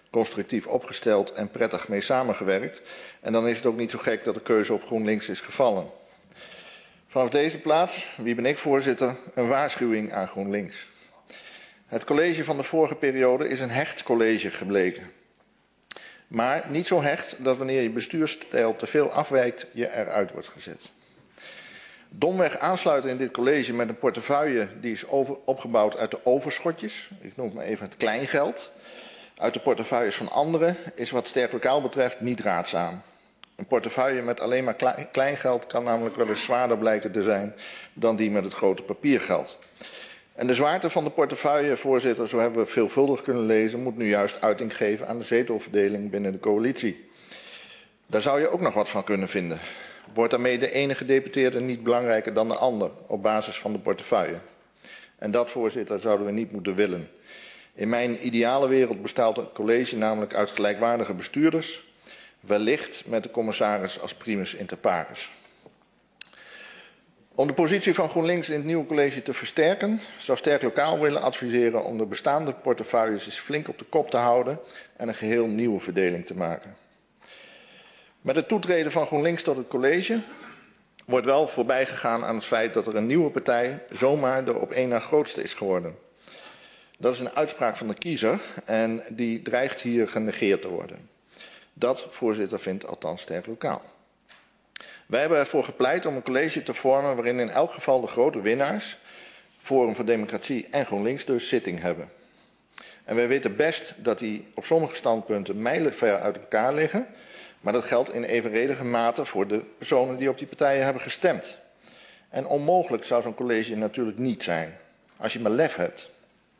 constructief opgesteld en prettig mee samengewerkt. En dan is het ook niet zo gek dat de keuze op GroenLinks is gevallen. Vanaf deze plaats, wie ben ik voorzitter, een waarschuwing aan GroenLinks. Het college van de vorige periode is een hecht college gebleken. Maar niet zo hecht dat wanneer je bestuursstijl te veel afwijkt, je eruit wordt gezet. Domweg aansluiten in dit college met een portefeuille die is over, opgebouwd uit de overschotjes, ik noem het maar even het kleingeld, uit de portefeuilles van anderen, is wat Sterk Lokaal betreft niet raadzaam. Een portefeuille met alleen maar kleingeld kan namelijk wel eens zwaarder blijken te zijn dan die met het grote papiergeld. En de zwaarte van de portefeuille, voorzitter, zo hebben we veelvuldig kunnen lezen, moet nu juist uiting geven aan de zetelverdeling binnen de coalitie. Daar zou je ook nog wat van kunnen vinden. Wordt daarmee de ene gedeputeerde niet belangrijker dan de ander op basis van de portefeuille? En dat, voorzitter, zouden we niet moeten willen. In mijn ideale wereld bestaat het college namelijk uit gelijkwaardige bestuurders, wellicht met de commissaris als primus inter pares. Om de positie van GroenLinks in het nieuwe college te versterken, zou Sterk Lokaal willen adviseren om de bestaande portefeuilles eens flink op de kop te houden en een geheel nieuwe verdeling te maken. Met het toetreden van GroenLinks tot het college wordt wel voorbij gegaan aan het feit dat er een nieuwe partij zomaar de op één na grootste is geworden. Dat is een uitspraak van de kiezer en die dreigt hier genegeerd te worden. Dat, voorzitter, vindt althans Sterk Lokaal. Wij hebben ervoor gepleit om een college te vormen waarin in elk geval de grote winnaars, Forum voor Democratie en GroenLinks dus, zitting hebben. En wij weten best dat die op sommige standpunten mijlenver uit elkaar liggen, maar dat geldt in evenredige mate voor de personen die op die partijen hebben gestemd. En onmogelijk zou zo'n college natuurlijk niet zijn, als je maar lef hebt.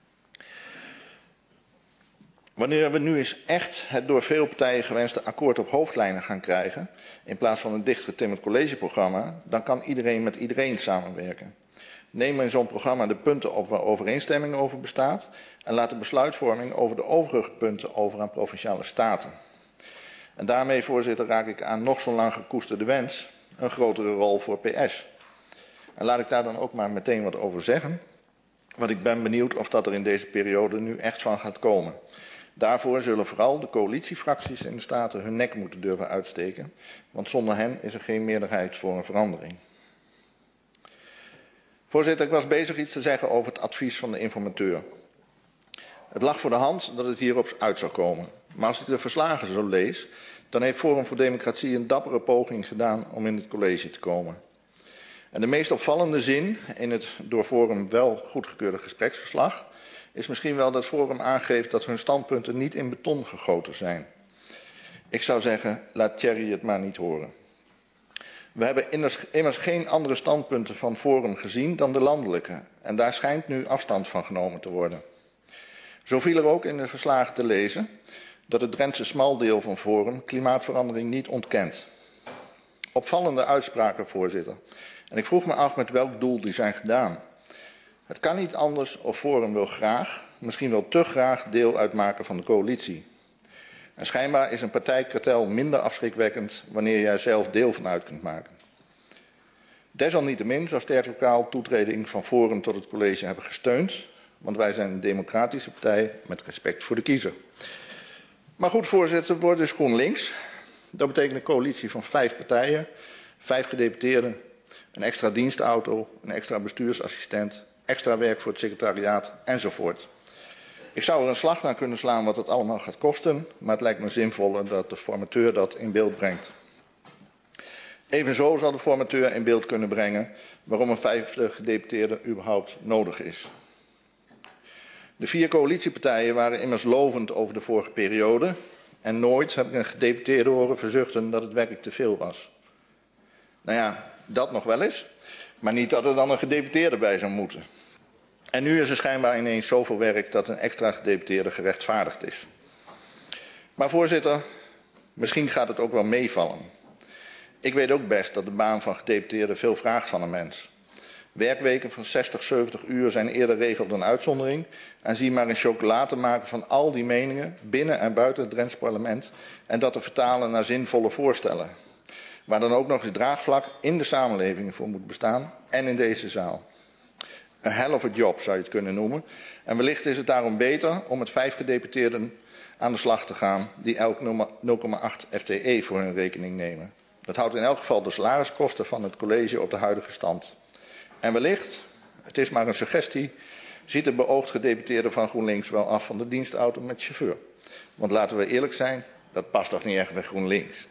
Wanneer we nu eens echt het door veel partijen gewenste akkoord op hoofdlijnen gaan krijgen, in plaats van een dichtgetimmerd collegeprogramma, dan kan iedereen met iedereen samenwerken. Neem in zo'n programma de punten op waar overeenstemming over bestaat en laat de besluitvorming over de overige punten over aan provinciale staten. En daarmee, voorzitter, raak ik aan nog zo lang gekoesterde wens, een grotere rol voor P S. En laat ik daar dan ook maar meteen wat over zeggen, want ik ben benieuwd of dat er in deze periode nu echt van gaat komen. Daarvoor zullen vooral de coalitiefracties in de Staten hun nek moeten durven uitsteken, want zonder hen is er geen meerderheid voor een verandering. Voorzitter, ik was bezig iets te zeggen over het advies van de informateur. Het lag voor de hand dat het hierop uit zou komen. Maar als ik de verslagen zo lees, dan heeft Forum voor Democratie een dappere poging gedaan om in het college te komen. En de meest opvallende zin in het door Forum wel goedgekeurde gespreksverslag is misschien wel dat Forum aangeeft dat hun standpunten niet in beton gegoten zijn. Ik zou zeggen, laat Thierry het maar niet horen. We hebben immers, immers geen andere standpunten van Forum gezien dan de landelijke. En daar schijnt nu afstand van genomen te worden. Zo viel er ook in de verslagen te lezen dat het Drentse smaldeel van Forum klimaatverandering niet ontkent. Opvallende uitspraken, voorzitter. En ik vroeg me af met welk doel die zijn gedaan. Het kan niet anders of Forum wil graag, misschien wel te graag, deel uitmaken van de coalitie. En schijnbaar is een partijkartel minder afschrikwekkend wanneer je er zelf deel van uit kunt maken. Desalniettemin zou Sterk Lokaal toetreding van Forum tot het college hebben gesteund, want wij zijn een democratische partij met respect voor de kiezer. Maar goed, voorzitter, het wordt dus GroenLinks. Dat betekent een coalitie van vijf partijen, vijf gedeputeerden, een extra dienstauto, een extra bestuursassistent, extra werk voor het secretariaat enzovoort. Ik zou er een slag naar kunnen slaan wat het allemaal gaat kosten, maar het lijkt me zinvoller dat de formateur dat in beeld brengt. Evenzo zal de formateur in beeld kunnen brengen waarom een vijfde gedeputeerde überhaupt nodig is. De vier coalitiepartijen waren immers lovend over de vorige periode en nooit heb ik een gedeputeerde horen verzuchten dat het werk te veel was. Nou ja, dat nog wel eens, maar niet dat er dan een gedeputeerde bij zou moeten. En nu is er schijnbaar ineens zoveel werk dat een extra gedeputeerde gerechtvaardigd is. Maar voorzitter, misschien gaat het ook wel meevallen. Ik weet ook best dat de baan van gedeputeerde veel vraagt van een mens. Werkweken van zestig, zeventig uur zijn eerder regel dan uitzondering. En zie maar een chocola te maken van al die meningen binnen en buiten het Drents parlement. En dat te vertalen naar zinvolle voorstellen. Waar dan ook nog eens draagvlak in de samenleving voor moet bestaan en in deze zaal. Een hell of a job zou je het kunnen noemen. En wellicht is het daarom beter om met vijf gedeputeerden aan de slag te gaan die elk nul komma acht F T E voor hun rekening nemen. Dat houdt in elk geval de salariskosten van het college op de huidige stand. En wellicht, het is maar een suggestie, ziet de beoogd gedeputeerde van GroenLinks wel af van de dienstauto met chauffeur. Want laten we eerlijk zijn, dat past toch niet echt bij GroenLinks.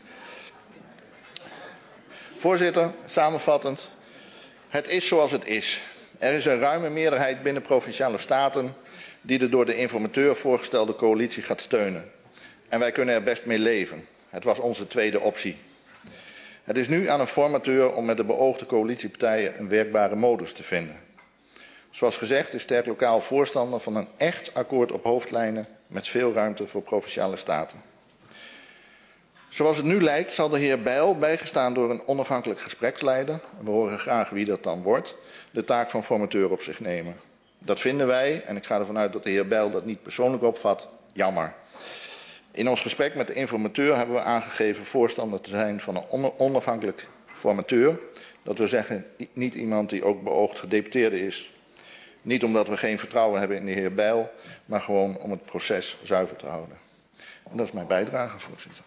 Voorzitter, samenvattend, het is zoals het is. Er is een ruime meerderheid binnen Provinciale Staten die de door de informateur voorgestelde coalitie gaat steunen. En wij kunnen er best mee leven. Het was onze tweede optie. Het is nu aan een formateur om met de beoogde coalitiepartijen een werkbare modus te vinden. Zoals gezegd is Sterk Lokaal voorstander van een echt akkoord op hoofdlijnen met veel ruimte voor Provinciale Staten. Zoals het nu lijkt zal de heer Bijl, bijgestaan door een onafhankelijk gespreksleider, we horen graag wie dat dan wordt, de taak van formateur op zich nemen. Dat vinden wij, en ik ga ervan uit dat de heer Bijl dat niet persoonlijk opvat, jammer. In ons gesprek met de informateur hebben we aangegeven voorstander te zijn van een onafhankelijk formateur. Dat wil zeggen, niet iemand die ook beoogd gedeputeerde is. Niet omdat we geen vertrouwen hebben in de heer Bijl, maar gewoon om het proces zuiver te houden. En dat is mijn bijdrage, voorzitter.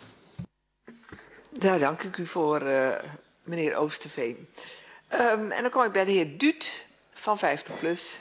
Daar dank ik u voor, uh, meneer Oosterveen. Um, en dan kom ik bij de heer Duut van vijftig plus.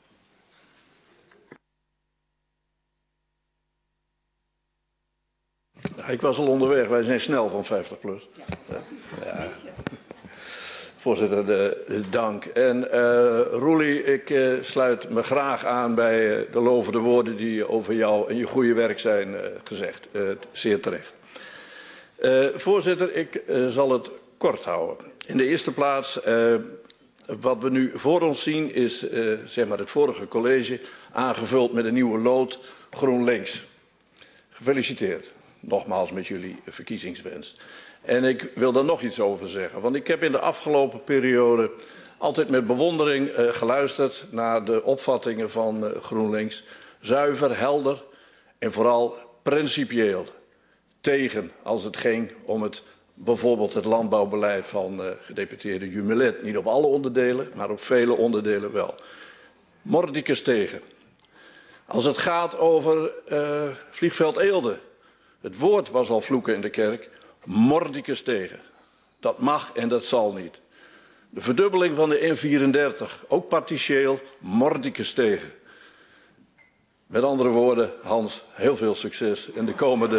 Ja, ik was al onderweg, wij zijn snel van vijftig plus. Ja. Ja. Voorzitter, de, de dank. En uh, Roelie, ik uh, sluit me graag aan bij uh, de lovende woorden die over jou en je goede werk zijn uh, gezegd. Uh, zeer terecht. Uh, voorzitter, ik uh, zal het kort houden. In de eerste plaats, uh, wat we nu voor ons zien is uh, zeg maar het vorige college aangevuld met een nieuwe lood GroenLinks. Gefeliciteerd, nogmaals met jullie verkiezingswens. En ik wil daar nog iets over zeggen, want ik heb in de afgelopen periode altijd met bewondering uh, geluisterd naar de opvattingen van uh, GroenLinks. Zuiver, helder en vooral principieel. Tegen als het ging om het, bijvoorbeeld het landbouwbeleid van uh, gedeputeerde Jumelet. Niet op alle onderdelen, maar op vele onderdelen wel. Mordicus tegen. Als het gaat over uh, vliegveld Eelde. Het woord was al vloeken in de kerk. Mordicus tegen. Dat mag en dat zal niet. De verdubbeling van de N vierendertig, ook partiëel, mordicus tegen. Met andere woorden, Hans, heel veel succes in de komende...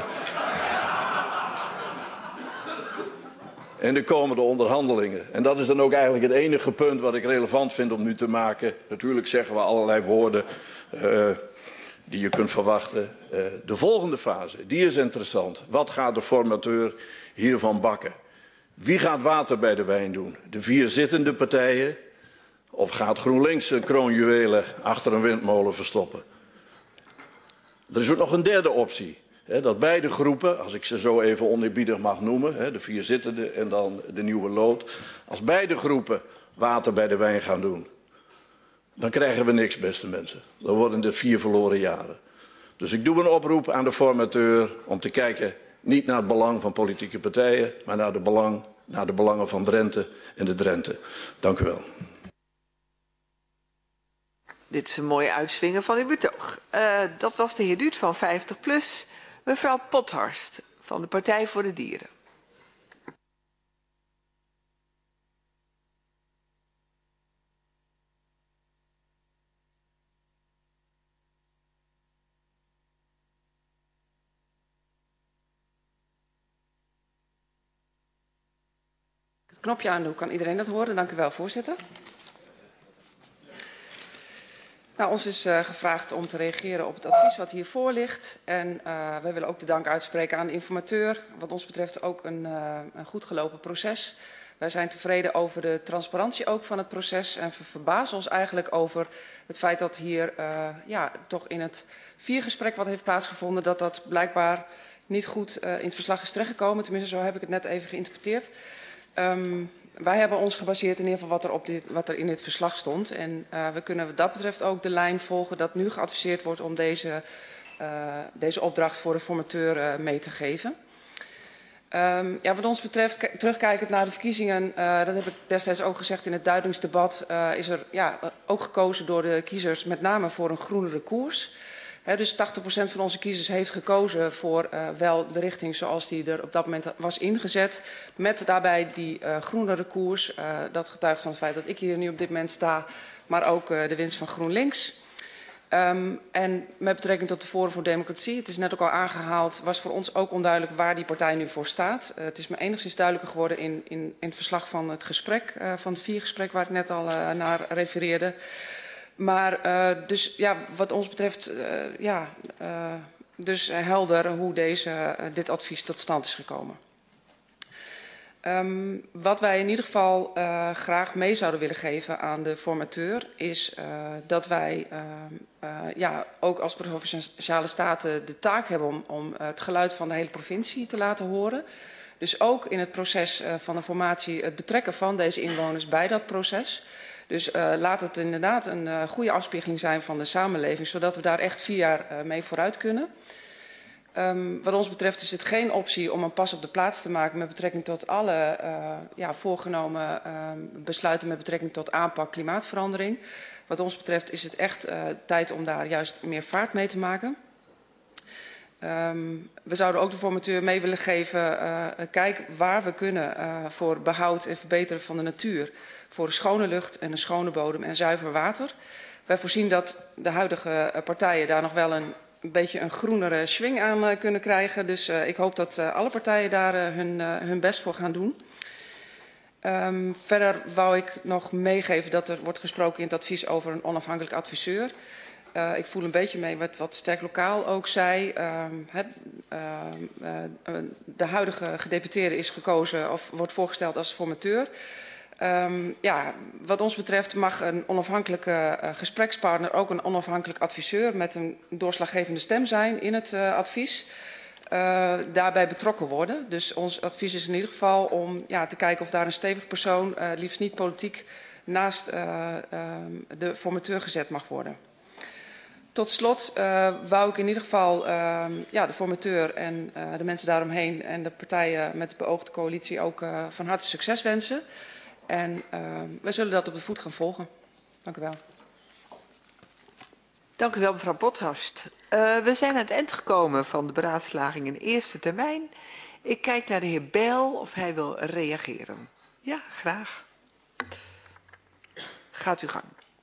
in de komende onderhandelingen. En dat is dan ook eigenlijk het enige punt wat ik relevant vind om nu te maken. Natuurlijk zeggen we allerlei woorden uh, die je kunt verwachten. Uh, de volgende fase, die is interessant. Wat gaat de formateur hiervan bakken? Wie gaat water bij de wijn doen? De vier zittende partijen? Of gaat GroenLinks een kroonjuwelen achter een windmolen verstoppen? Er is ook nog een derde optie. He, dat beide groepen, als ik ze zo even oneerbiedig mag noemen, he, de vier zittende en dan de nieuwe lood, als beide groepen water bij de wijn gaan doen, dan krijgen we niks, beste mensen. Dan worden dit vier verloren jaren. Dus ik doe een oproep aan de formateur om te kijken niet naar het belang van politieke partijen, maar naar de, belang, naar de belangen van Drenthe en de Drenthe. Dank u wel. Dit is een mooie uitswingen van uw betoog. Uh, dat was de heer Duut van vijftig plus. Mevrouw Pothorst van de Partij voor de Dieren. Het knopje aan doen, kan iedereen dat horen? Dank u wel, voorzitter. Nou, ons is uh, gevraagd om te reageren op het advies wat hiervoor ligt. En uh, wij willen ook de dank uitspreken aan de informateur. Wat ons betreft ook een, uh, een goed gelopen proces. Wij zijn tevreden over de transparantie ook van het proces. En we verbazen ons eigenlijk over het feit dat hier uh, ja, toch in het viergesprek wat heeft plaatsgevonden, dat dat blijkbaar niet goed uh, in het verslag is terechtgekomen. Tenminste, zo heb ik het net even geïnterpreteerd. Um, Wij hebben ons gebaseerd in ieder geval wat er, op dit, wat er in dit verslag stond. En uh, we kunnen wat dat betreft ook de lijn volgen dat nu geadviseerd wordt om deze, uh, deze opdracht voor de formateur uh, mee te geven. Um, ja, wat ons betreft, terugkijkend naar de verkiezingen, uh, dat heb ik destijds ook gezegd in het duidingsdebat, uh, is er ja, ook gekozen door de kiezers met name voor een groenere koers. He, dus tachtig procent van onze kiezers heeft gekozen voor uh, wel de richting zoals die er op dat moment was ingezet. Met daarbij die uh, groenere koers. Uh, dat getuigt van het feit dat ik hier nu op dit moment sta. Maar ook uh, de winst van GroenLinks. Um, en met betrekking tot de Forum voor Democratie, het is net ook al aangehaald, was voor ons ook onduidelijk waar die partij nu voor staat. Uh, het is me enigszins duidelijker geworden in, in, in het verslag van het gesprek, uh, van het viergesprek waar ik net al uh, naar refereerde. Maar uh, dus ja, wat ons betreft, uh, ja, uh, dus helder hoe deze, uh, dit advies tot stand is gekomen. Um, wat wij in ieder geval uh, graag mee zouden willen geven aan de formateur is uh, dat wij uh, uh, ja, ook als Provinciale Staten de taak hebben om, om uh, het geluid van de hele provincie te laten horen. Dus ook in het proces uh, van de formatie het betrekken van deze inwoners bij dat proces. Dus uh, laat het inderdaad een uh, goede afspiegeling zijn van de samenleving, zodat we daar echt vier jaar uh, mee vooruit kunnen. Um, wat ons betreft is het geen optie om een pas op de plaats te maken met betrekking tot alle uh, ja, voorgenomen uh, besluiten met betrekking tot aanpak klimaatverandering. Wat ons betreft is het echt uh, tijd om daar juist meer vaart mee te maken. Um, we zouden ook de formateur mee willen geven, uh, kijk waar we kunnen uh, voor behoud en verbeteren van de natuur. Voor een schone lucht en een schone bodem en zuiver water. Wij voorzien dat de huidige uh, partijen daar nog wel een een beetje een groenere swing aan uh, kunnen krijgen. Dus uh, ik hoop dat uh, alle partijen daar uh, hun, uh, hun best voor gaan doen. Um, verder wou ik nog meegeven dat er wordt gesproken in het advies over een onafhankelijk adviseur. Uh, ik voel een beetje mee wat, wat Sterk Lokaal ook zei. Um, het, uh, uh, de huidige gedeputeerde is gekozen of wordt voorgesteld als formateur. Um, ja, wat ons betreft mag een onafhankelijke uh, gesprekspartner ook een onafhankelijk adviseur met een doorslaggevende stem zijn in het uh, advies. Uh, daarbij betrokken worden. Dus ons advies is in ieder geval om ja, te kijken of daar een stevig persoon, uh, liefst niet politiek, naast uh, uh, de formateur gezet mag worden. Tot slot uh, wou ik in ieder geval uh, ja, de formateur en uh, de mensen daaromheen en de partijen met de beoogde coalitie ook uh, van harte succes wensen. En uh, wij zullen dat op de voet gaan volgen. Dank u wel. Dank u wel, mevrouw Bothorst. Uh, we zijn aan het eind gekomen van de beraadslaging in de eerste termijn. Ik kijk naar de heer Bijl of hij wil reageren. Ja, graag. Gaat uw gang.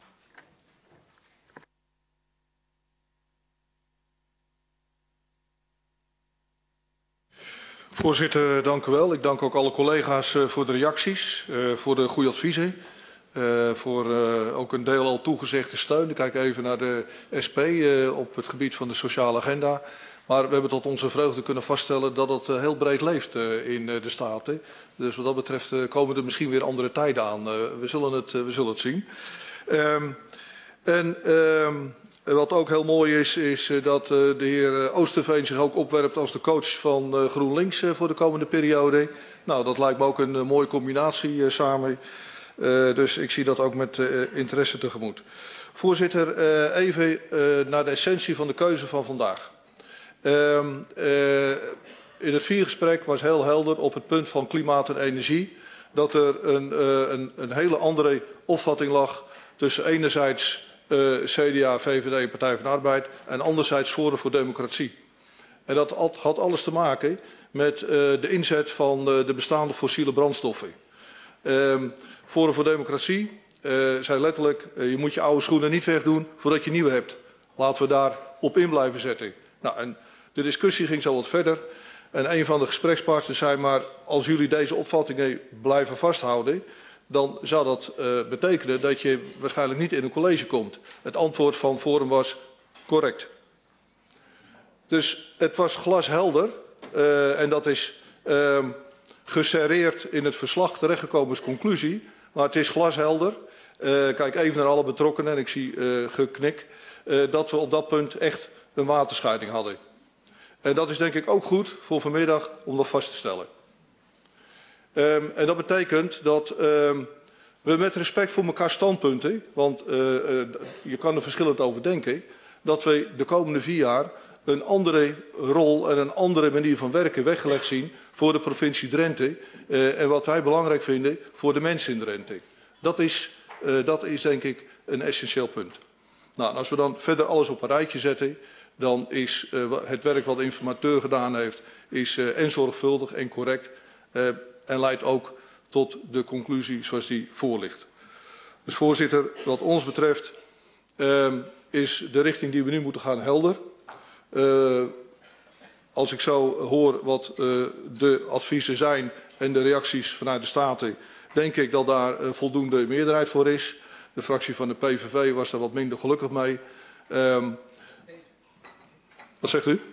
Voorzitter, dank u wel. Ik dank ook alle collega's uh, voor de reacties, uh, voor de goede adviezen. Uh, voor uh, ook een deel al toegezegde steun. Ik kijk even naar de S P uh, op het gebied van de sociale agenda. Maar we hebben tot onze vreugde kunnen vaststellen dat het uh, heel breed leeft uh, in uh, de Staten. Dus wat dat betreft uh, komen er misschien weer andere tijden aan. Uh, we, zullen het, uh, we zullen het zien. Um, en um, wat ook heel mooi is, is uh, dat uh, de heer Oosterveen zich ook opwerpt als de coach van uh, GroenLinks uh, voor de komende periode. Nou, dat lijkt me ook een uh, mooie combinatie uh, samen. Uh, dus ik zie dat ook met uh, interesse tegemoet. Voorzitter, uh, even uh, naar de essentie van de keuze van vandaag. Uh, uh, in het viergesprek was heel helder op het punt van klimaat en energie dat er een, uh, een, een hele andere opvatting lag tussen enerzijds uh, C D A, V V D en Partij van de Arbeid en anderzijds Forum voor Democratie. En dat had alles te maken met uh, de inzet van uh, de bestaande fossiele brandstoffen. Uh, Forum voor Democratie uh, zei letterlijk, uh, je moet je oude schoenen niet wegdoen voordat je nieuwe hebt. Laten we daar op in blijven zetten. Nou, en de discussie ging zo wat verder. En een van de gesprekspartners zei, maar als jullie deze opvattingen blijven vasthouden, dan zou dat uh, betekenen dat je waarschijnlijk niet in een college komt. Het antwoord van Forum was correct. Dus het was glashelder uh, en dat is uh, geserreerd in het verslag terechtgekomen als conclusie. Maar het is glashelder. Uh, kijk even naar alle betrokkenen en ik zie uh, geknik. Uh, dat we op dat punt echt een waterscheiding hadden. En dat is denk ik ook goed voor vanmiddag om dat vast te stellen. Um, en dat betekent dat um, we met respect voor elkaar standpunten, want uh, uh, je kan er verschillend over denken, dat we de komende vier jaar een andere rol en een andere manier van werken weggelegd zien voor de provincie Drenthe. Uh, en wat wij belangrijk vinden voor de mensen in Drenthe. Dat is, uh, dat is denk ik een essentieel punt. Nou, als we dan verder alles op een rijtje zetten, dan is uh, het werk wat de informateur gedaan heeft, is uh, en zorgvuldig en correct uh, en leidt ook tot de conclusie zoals die voor ligt. Dus voorzitter, wat ons betreft uh, is de richting die we nu moeten gaan helder. Uh, als ik zo hoor wat uh, de adviezen zijn en de reacties vanuit de Staten, denk ik dat daar uh, voldoende meerderheid voor is. De fractie van de P V V was daar wat minder gelukkig mee. Um, wat zegt u?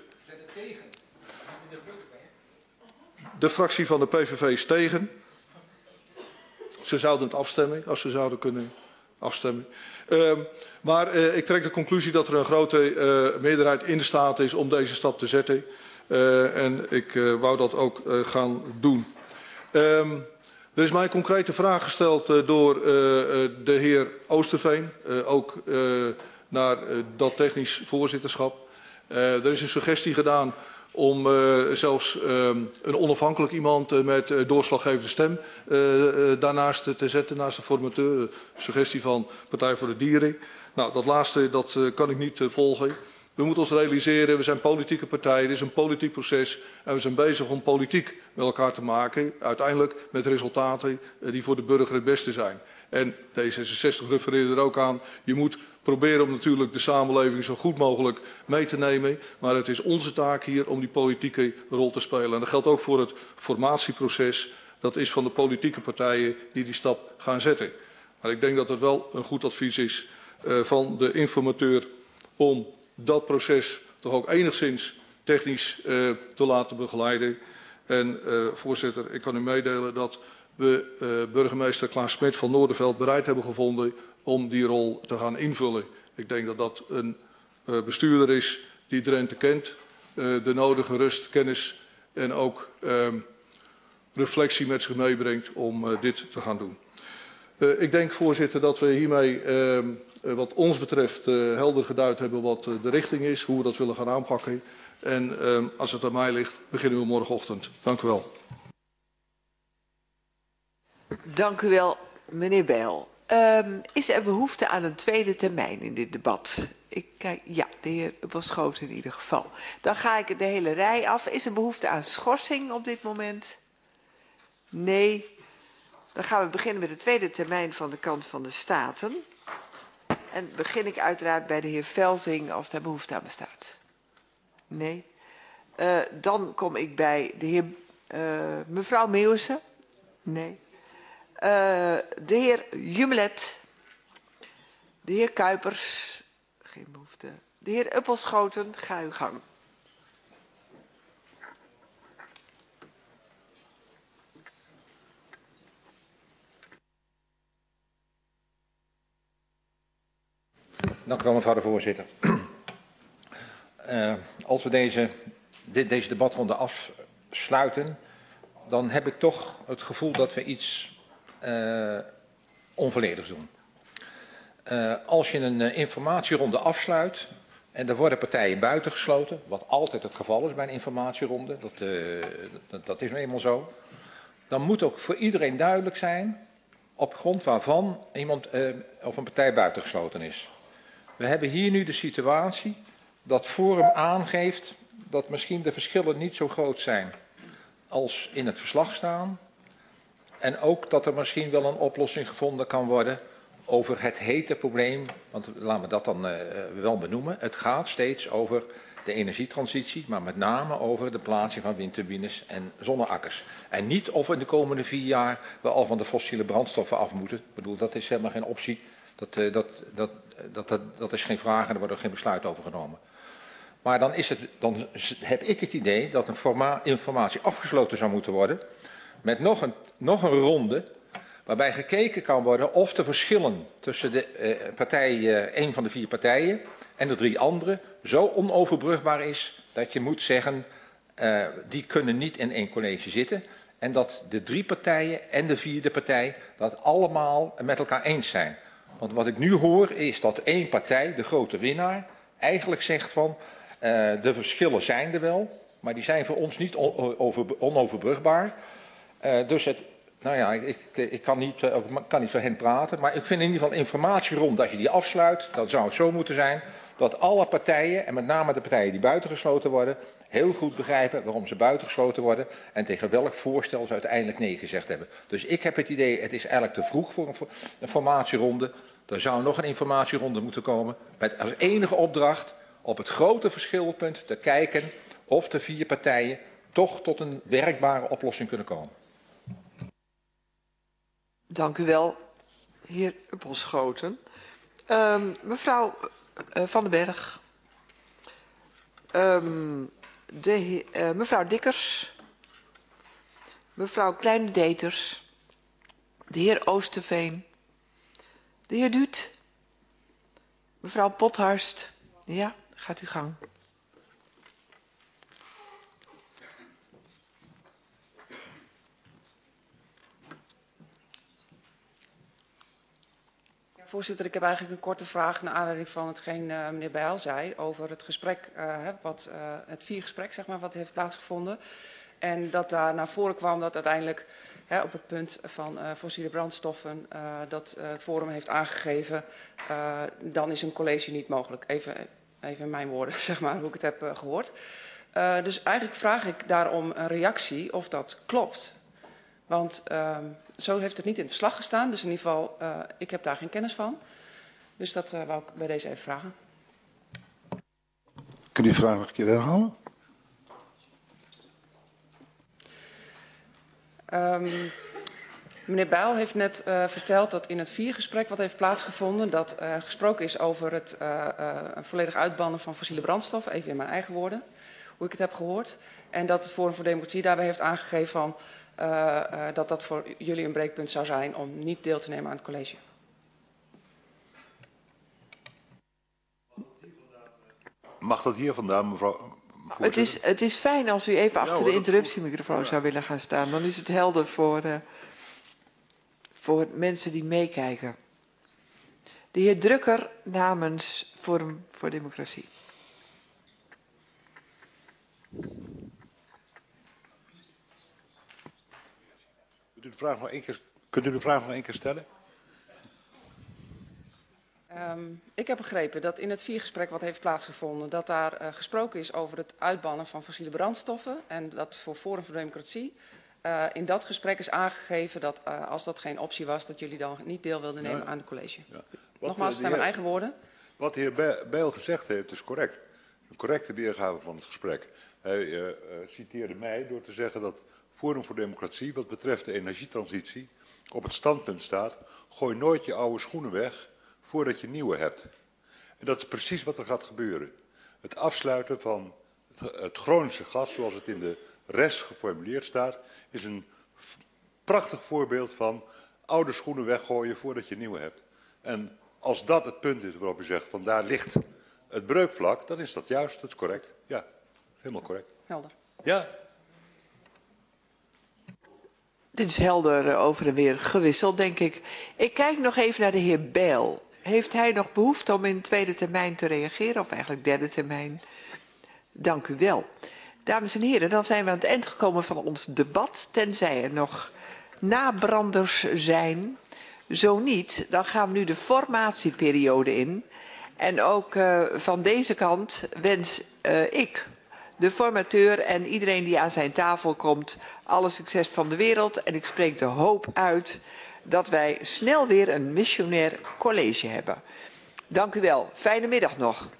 De fractie van de P V V is tegen. Ze zouden het afstemmen, als ze zouden kunnen afstemmen. Uh, maar uh, ik trek de conclusie dat er een grote uh, meerderheid in de Staten is om deze stap te zetten. Uh, en ik uh, wou dat ook uh, gaan doen. Um, er is mij een concrete vraag gesteld uh, door uh, de heer Oosterveen, uh, ook uh, naar uh, dat technisch voorzitterschap. Uh, er is een suggestie gedaan om uh, zelfs uh, een onafhankelijk iemand uh, met uh, doorslaggevende stem uh, uh, daarnaast te zetten, naast de formateur. Een suggestie van Partij voor de Dieren. Nou, dat laatste dat, uh, kan ik niet uh, volgen. We moeten ons realiseren, we zijn politieke partijen, dit is een politiek proces en we zijn bezig om politiek met elkaar te maken, uiteindelijk met resultaten uh, die voor de burger het beste zijn. En D zesenzestig refereerde er ook aan, je moet proberen om natuurlijk de samenleving zo goed mogelijk mee te nemen, maar het is onze taak hier om die politieke rol te spelen. En dat geldt ook voor het formatieproces, dat is van de politieke partijen die die stap gaan zetten. Maar ik denk dat het wel een goed advies is uh, van de informateur om dat proces toch ook enigszins technisch uh, te laten begeleiden. En uh, voorzitter, ik kan u meedelen dat we uh, burgemeester Klaas Smit van Noorderveld bereid hebben gevonden om die rol te gaan invullen. Ik denk dat dat een uh, bestuurder is die Drenthe kent, uh, de nodige rust, kennis en ook uh, reflectie met zich meebrengt om uh, dit te gaan doen. Uh, ik denk, voorzitter, dat we hiermee uh, wat ons betreft uh, helder geduid hebben wat uh, de richting is, hoe we dat willen gaan aanpakken. En uh, als het aan mij ligt, beginnen we morgenochtend. Dank u wel. Dank u wel, meneer Bijl. Um, is er behoefte aan een tweede termijn in dit debat? Ik kijk, ja, de heer Uppelschoten in ieder geval. Dan ga ik de hele rij af. Is er behoefte aan schorsing op dit moment? Nee. Dan gaan we beginnen met de tweede termijn van de kant van de Staten. En begin ik uiteraard bij de heer Velting als daar behoefte aan bestaat. Nee. Uh, dan kom ik bij de heer uh, mevrouw Meeuwissen. Nee. Uh, de heer Jumelet. De heer Kuipers. Geen behoefte. De heer Uppelschoten, ga uw gang. Dank u wel, mevrouw de voorzitter. Uh, als we deze, dit, deze debatronde afsluiten, dan heb ik toch het gevoel dat we iets uh, onvolledigs doen. Uh, als je een uh, informatieronde afsluit en er worden partijen buitengesloten, wat altijd het geval is bij een informatieronde, dat, uh, dat, dat is nu eenmaal zo, dan moet ook voor iedereen duidelijk zijn op grond waarvan iemand uh, of een partij buitengesloten is. We hebben hier nu de situatie dat Forum aangeeft dat misschien de verschillen niet zo groot zijn als in het verslag staan. En ook dat er misschien wel een oplossing gevonden kan worden over het hete probleem, want laten we dat dan uh, wel benoemen. Het gaat steeds over de energietransitie, maar met name over de plaatsing van windturbines en zonneakkers. En niet of in de komende vier jaar we al van de fossiele brandstoffen af moeten. Ik bedoel, dat is helemaal geen optie. Dat, uh, dat, dat, dat, dat, dat is geen vraag en er wordt ook geen besluit over genomen. Maar dan, is het, dan heb ik het idee dat een forma, informatie afgesloten zou moeten worden met nog een, nog een ronde waarbij gekeken kan worden of de verschillen tussen de uh, partij, uh, een van de vier partijen en de drie andere zo onoverbrugbaar is dat je moet zeggen, uh, die kunnen niet in één college zitten. En dat de drie partijen en de vierde partij dat allemaal met elkaar eens zijn. Want wat ik nu hoor is dat één partij, de grote winnaar, eigenlijk zegt van uh, de verschillen zijn er wel, maar die zijn voor ons niet on over, onoverbrugbaar. Uh, dus het Nou ja, ik, ik, ik kan, niet, uh, kan niet voor hen praten, maar ik vind in ieder geval informatieronde, als je die afsluit, dan zou het zo moeten zijn dat alle partijen, en met name de partijen die buitengesloten worden, heel goed begrijpen waarom ze buitengesloten worden en tegen welk voorstel ze uiteindelijk nee gezegd hebben. Dus ik heb het idee, het is eigenlijk te vroeg voor een informatieronde. Er zou nog een informatieronde moeten komen met als enige opdracht op het grote verschilpunt te kijken of de vier partijen toch tot een werkbare oplossing kunnen komen. Dank u wel, heer Uppelschoten. Um, mevrouw uh, Van den Berg. Um, de, uh, mevrouw Dikkers. Mevrouw Kleine-Deters. De heer Oosterveen. De heer Duut. Mevrouw Pothorst. Ja, gaat uw gang. Voorzitter, ik heb eigenlijk een korte vraag naar aanleiding van hetgeen uh, meneer Bijl zei over het gesprek, uh, wat, uh, het viergesprek, zeg maar, wat heeft plaatsgevonden. En dat daar naar voren kwam dat uiteindelijk hè, op het punt van uh, fossiele brandstoffen uh, dat uh, het Forum heeft aangegeven, uh, dan is een college niet mogelijk. Even, even in mijn woorden, zeg maar, hoe ik het heb uh, gehoord. Uh, dus eigenlijk vraag ik daarom een reactie of dat klopt. Want uh, zo heeft het niet in het verslag gestaan. Dus in ieder geval, uh, ik heb daar geen kennis van. Dus dat uh, wou ik bij deze even vragen. Kunt u de vraag nog een keer herhalen? Um, meneer Bijl heeft net uh, verteld dat in het viergesprek wat heeft plaatsgevonden, dat uh, gesproken is over het uh, uh, volledig uitbannen van fossiele brandstoffen, even in mijn eigen woorden, hoe ik het heb gehoord. En dat het Forum voor Democratie daarbij heeft aangegeven van, uh, uh, dat dat voor jullie een breekpunt zou zijn om niet deel te nemen aan het college. Mag dat hier vandaan, mevrouw? Het is, het is fijn als u even achter de interruptiemicrofoon zou willen gaan staan. Dan is het helder voor, uh, voor mensen die meekijken. De heer Drukker namens Forum voor Democratie. Kunt u de vraag nog één keer, kunt u de vraag nog één keer stellen? Um, ik heb begrepen dat in het viergesprek wat heeft plaatsgevonden, dat daar uh, gesproken is over het uitbannen van fossiele brandstoffen. En dat voor Forum voor Democratie uh, in dat gesprek is aangegeven dat uh, als dat geen optie was, dat jullie dan niet deel wilden nemen ja. aan het college. Ja. Nogmaals, het zijn mijn eigen woorden. Wat de heer Bijl gezegd heeft is correct. Een correcte weergave van het gesprek. Hij uh, uh, citeerde mij door te zeggen dat Forum voor Democratie wat betreft de energietransitie op het standpunt staat, gooi nooit je oude schoenen weg voordat je nieuwe hebt. En dat is precies wat er gaat gebeuren. Het afsluiten van het, het Groningse gas, zoals het in de res geformuleerd staat, is een prachtig voorbeeld van oude schoenen weggooien voordat je nieuwe hebt. En als dat het punt is waarop u zegt, van daar ligt het breukvlak, dan is dat juist, dat is correct. Ja, helemaal correct. Helder. Ja. Dit is helder over en weer gewisseld, denk ik. Ik kijk nog even naar de heer Bijl. Heeft hij nog behoefte om in tweede termijn te reageren, of eigenlijk derde termijn? Dank u wel. Dames en heren, dan zijn we aan het eind gekomen van ons debat, tenzij er nog nabranders zijn. Zo niet, dan gaan we nu de formatieperiode in. En ook uh, van deze kant wens uh, ik, de formateur en iedereen die aan zijn tafel komt, alle succes van de wereld. En ik spreek de hoop uit dat wij snel weer een missionair college hebben. Dank u wel. Fijne middag nog.